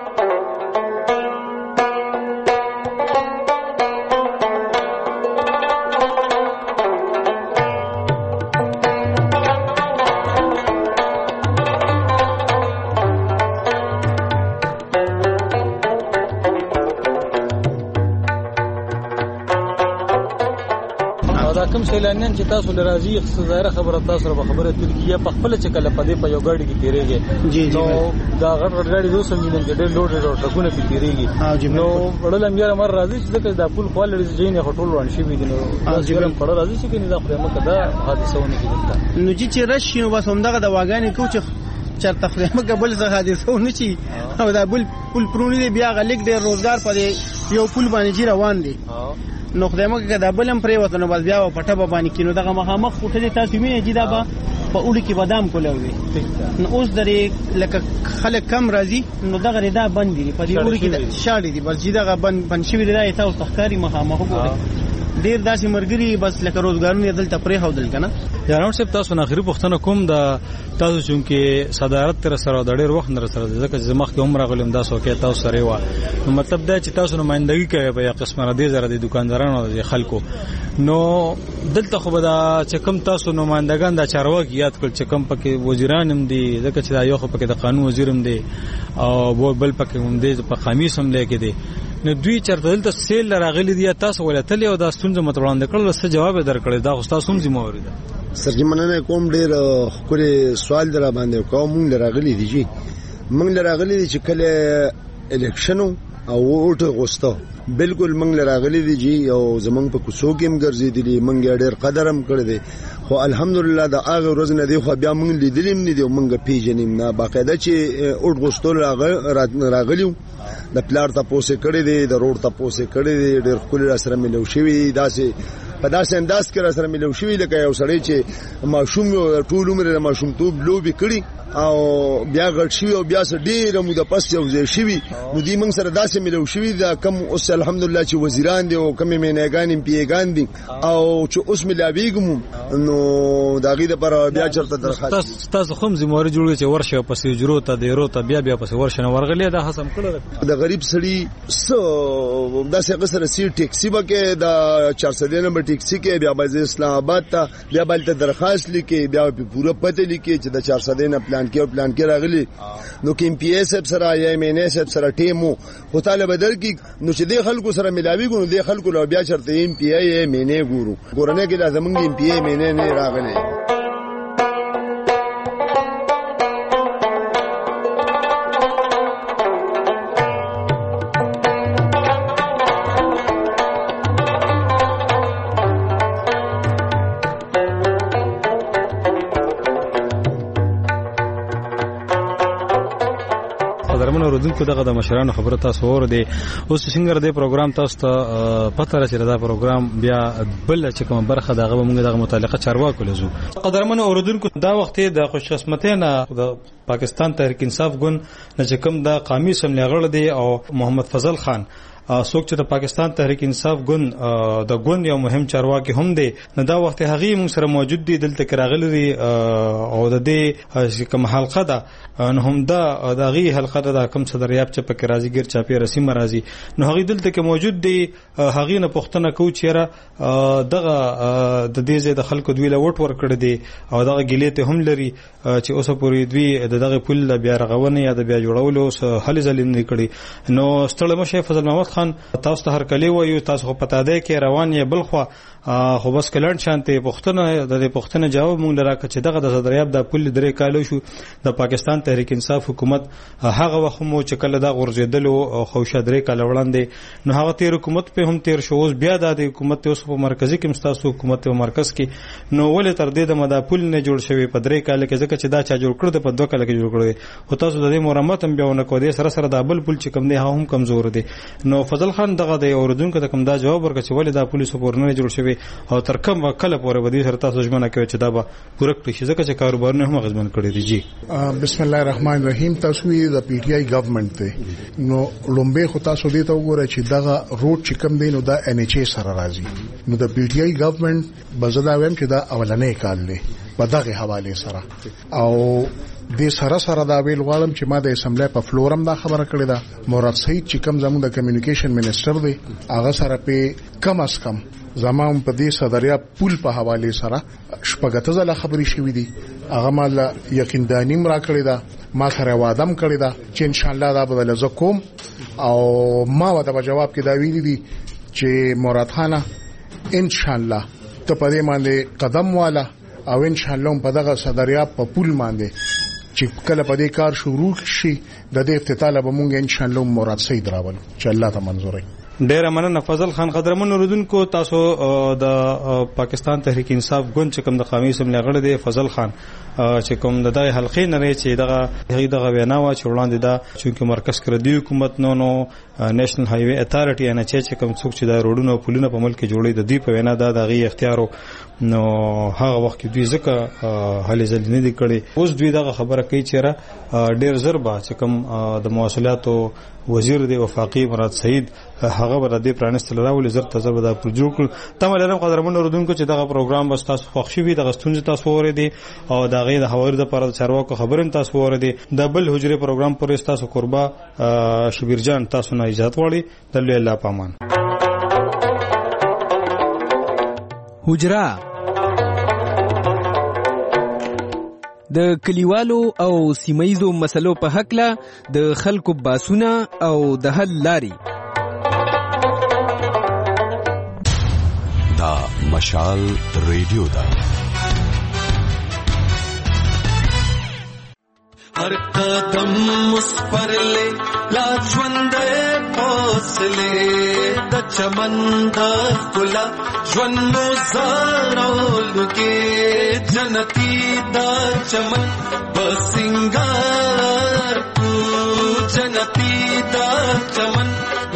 [SPEAKER 9] کوم سیلانیان چې تاسو لراځي ظاهره خبره تاسو سره خبره ترکیه په خپل چې کله په دې په یو ګاډي کې تیریږي
[SPEAKER 11] جی
[SPEAKER 9] نو دا غړ ګاډي دوه سمجنن کې ډېر لوډ ټرکونه په تیریږي نو وړل امیر مر راځي چې دا پول کوالټي جین هټول وان شي وي نو تاسو هم پړ راځي چې کني دا خو مکه دا حادثهونه کیږي
[SPEAKER 11] نو چې رش نو بس همدغه د واګانی کو چې چرته خو مکه بل څه حادثهونه چی او دا بل پول پرونی بیا غلیک ډېر روزګار په یو پول باندې روان دي نو خدای مکه کدا بلم پرې وته نو بس بیا پټه باندې کینو دغه مخامخ کوټه تاسو مینه جدا به په اوړي کې بادام کولوي نو اوس درې لکه خلک کم راځي نو دغه ردا بند دي په دې اوړي کې شاړې دي بس جدا بند شوی دی تاسو تخکاری مخامخ وګورئ ډیر داسې مرګري بس لکه روزګارونه دلته پرې هودل کنه
[SPEAKER 9] یاران صاحب تاسو نه اخري پښتنه کوم د تاسو چونکه صدارت تر سره د ډیر وخت نه سره ځکه چې مخکې عمر غلم دا سوکې تاسو سره و نو مطلب دا چې تاسو نمائندګي کوي په یو قسمه ردی زره د دکاندارانو د خلکو نو دلته خو به دا چې کوم تاسو نمائندګان د چارواکي یاد کړ چې کوم پکې وزیران هم دي ځکه چې دا یو خو پکې د قانون وزیر هم دي او بل پکې هم دي په خمیس هم لیکي دي نو دوی چرته دلته سیل راغلي دي تاسو ولتلې او دا ستونزه متوړاند کړل څه جواب درکړل دا خو تاسو هم ذمہواری ده
[SPEAKER 6] سرجمنه کوم ډیر خوري سوال در باندې کوم راغلي دي جی موږ راغلي دي چې کله الیکشنو او ووټ غوښتو بالکل موږ راغلي دي جی او زمونږ په کوڅو کې هم ګرځېدلې موږ ډیر قدرم کړی دي خو الحمدلله دا هغه ورځ نه دی خو بیا موږ لیدلیم نه دی موږ پیژنیم نه باقاعده چې ووټ غوښتو راغلیو د پلار تاسو کړی دی د روډ تاسو کړی دی ډېر خپل سره ملو شوی داسې په داسې انداز کې سره ملو شوی لکه یو سړی چې ماشوم ټول عمر د ماشومتوب لوبي کړی او بیا غټ شوی او بیا سره ډېر مو د پس یو ځای شوی نو دی موږ سره داسې ملو شوی دا کم اوس الحمدلله چې وزیران دي او کم مینګان پیګان دي او چې اوس ملاویګم نو دا غي د پر بیا چرته درخواست
[SPEAKER 9] تاسو هم زموږ جوړ چې ورشه پسې جوړو ته دی روته بیا پسې ورشه نه ورغلی دا حسم کړل
[SPEAKER 6] د غریب سړي سو داسې قصره سی ټیکسي بکې دا 400 نمبر ټیکسي کې بیا باز اسلام آباد ته بیا بل ته درخواست لیکي بیا په پوره پته لیکي چې د 400 نه پلان کې راغلي نو کې ام پی ایس سره یا ایم ان ایس سره ټیمو خو طالب بدل کې نو چې د خلکو سره ملاوي ګورو د خلکو له بیا چرته ام پی ای ایم ان ای ګورو ګورنه کې لازم ام پی ای ایم ان ای نه راغلي
[SPEAKER 9] کو دغه د مشرانو خبره تاسو ور دي اوس څنګه د پروګرام تاسو ته پته راځي دا پروګرام بیا بل چې کوم برخه دغه موږ دغه متعلقه چارواکو لزو قدرمن اوردونکو دا وخت د خوش قسمتانه د پاکستان تحریک انصاف ګوند چې کوم د قومي سملې غړ دي او محمد فضل خان څوک چې د پاکستان تحریک انصاف ګوند د ګوند یو مهم چارواکي هم دی نو دا وخت هغه موږ سره موجود دي دلته راغلي دي او د دې کوم حلقه ده نو هم دا دغه حلقه ده کوم صدریاب چې پکې راځي ګر چاپی رسیم راځي نو هغه دلته کې موجود دي هغه نه پښتنه کو چیرې دغه د دې ځای د خلکو دوی له وټ ور کړی دي او دغه ګلیته هم لري چې اوسه پوری دوی دغه پل بیا رغونه یا د بیا جوړولو هلي ځلین نه کړی نو ستړی مشه فضل محمد خان تاسو ته هر کلی وایو تاسو پتا ده کې روان یې بلخوا خو بس کلن شانته پښتنه د پښتنه جواب مونږ لراکه چې دغه د صدریاب د پل درې کالو شو د پاکستان تحریک انصاف حکومت هغه وخت مو چې کله دا غورځیدل او خوشا درې کال وړاندې نو هغه تیر حکومت په هم تیر شو اوس بیا د حکومت اوس په مرکزی کې مستاسو حکومت په مرکز کې نو ولې تر دې د مدا پل نه جوړ شوی په درې کال کې ځکه چې دا چا جوړ کړ د په 2 کال کې جوړ کړی او تاسو د دې مرمت هم بیا نه کو دې سره سره د بل پل چې کم نه هم کمزور دي نو فضل خان دغه د اوردونکو د کوم دا جواب ورکړ چې ولې دا پولیسو پورنه جوړ شوی او تر کوم کله پورې ودی سره تاسو ژمنه کوي چې دا به پوره کړی شي ځکه چې کاروبارونه هم غزمن کړی دي. جی
[SPEAKER 12] بسم الله الرحمن الرحیم. تاسو د پی ټی آی ګورنمنت ته نو لومبه خو تاسو دې ته وګورئ چې دغه روډ چې کوم دی نو دا ان ایچ ای سره راځي. نو د پی ټی آی ګورنمنت بزدا ویم چې دا اولنې کال دی په دغه حواله سره او د سره دا ویل غواړم چې ما د اسمبلی په فلورم دا خبره کړې ده مراد سعید چې کوم زموږ د کمیونیکیشن منسٹر دی هغه سره په کم از کم زمام په دې صدریا پول په حواله سره شپږته ځله خبرې شوې دي. هغه مال یقین دانیم را کړی ده ما سره وادم کړی ده چې ان شاء الله دا بدل زکوم او ما ودا په جواب کې دا ویلي دي چې مراد خانه ان شاء الله ته په دې باندې قدم والا او ان شاء الله په دغه صدریا په پول باندې چې کله په دې کار شروع شي د دې افتتاح به مونږ ان شاء الله مراد سید راول چې الله ته منظور وي.
[SPEAKER 9] ډیر مننه فضل خان. قدرمن اوردونکو تاسو د پاکستان تحریک انصاف ګوند چې کوم د قومي اسمبلی غړی دی فضل خان چې کوم د دای حلقې نه چې دغه وینا وا چې وړاندې دا چې مرکز کړ دی حکومت نو نېشنل هایوي اتھارټي ان چې کوم څوک چې دا روډونه او پلونه په ملک کې جوړې د دې په وینا دا دغه اختیارو نو هغه وخت کې دوی ځکه هلي ځل نه دي کړي. اوس دوی دغه خبره کوي چې ډیر ضربه چې کوم د مواصلاتو وزیر دی وفاقي مراد سعید هغه بر دې پرانستل راولې زر تزه دا پروجو کړ. تمه لرم قدرمن اوردونکو چې دغه پروګرام بس تاسو خوښ شي دغه ستونزې تاسو اوریدي او دغه د حوالې د پر چارواکو خبرم تاسو اوریدي. د بل حجره پروګرام پر تاسو قربا شبیر جان تاسو نه اجازه وړي د الله پامان.
[SPEAKER 5] حجره د کلیوالو او سیمایزو مسلو په حق له د خلکو باسونه او د حل لاري.
[SPEAKER 13] دا مشال ریډیو دا
[SPEAKER 10] हर कदम उस पर ले ला ژوندې حوصله د چمن د ګلا ژوندو زارولو کې جنتی د چمن بسنګار کو جنتی د چمن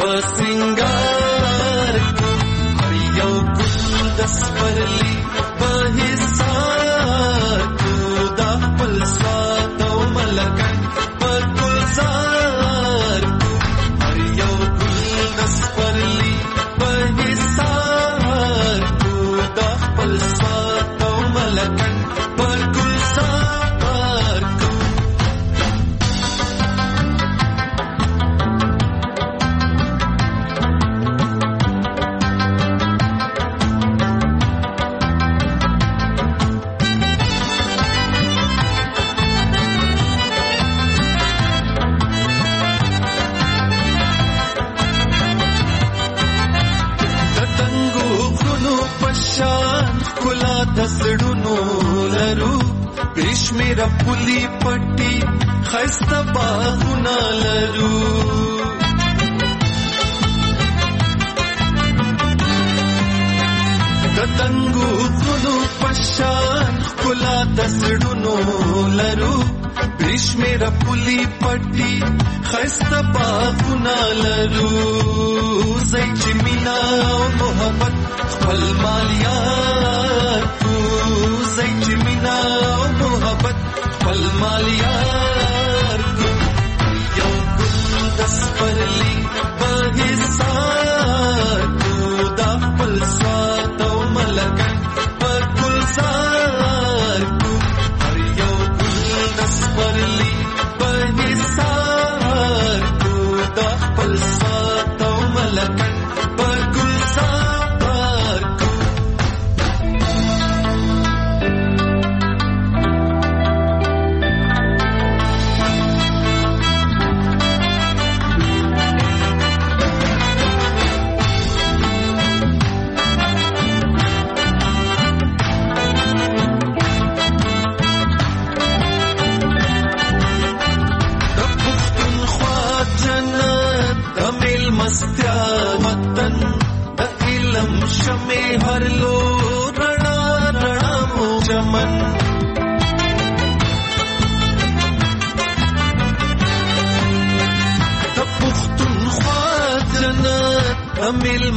[SPEAKER 10] بسنګار کو هر یو ګل د سپرلی په حساب کو د خپل سواد لکن پر گلزار کو هر یو گل دس پرلی پر حسار کو دا خپل سواد او ملکن پر گلزار کو. دسړونو لرو کشمیر پولی پټي خسته باغونه لرو دتنګو غلو پشان کلا دسړونو لرو کشمیر پولی پټي خسته باغونه لرو زې چې مینا او محبت خپل مالیات کو زې چې مینا او محبت خپل مالیات کو یو ګل دس پرلی په حساب کو دا خپل سواد او ملکن پر گلزار کو هر یو ګل دس پرلی په حساب کو دا خپل سواد او ملکن پر گلزار کو.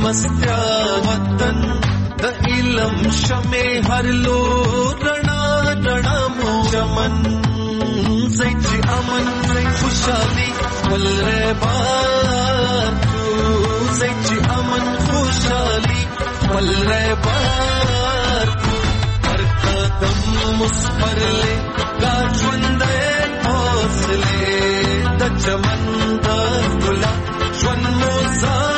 [SPEAKER 10] مستیا وطن د علم شمه هر لور رڼا رڼا مو چمن زيتي امن خوشالي والربار زيتي امن خوشالي والربار هر قدم مسپرلے کا ژوندې حوصله د چمن د ګل ژوند مو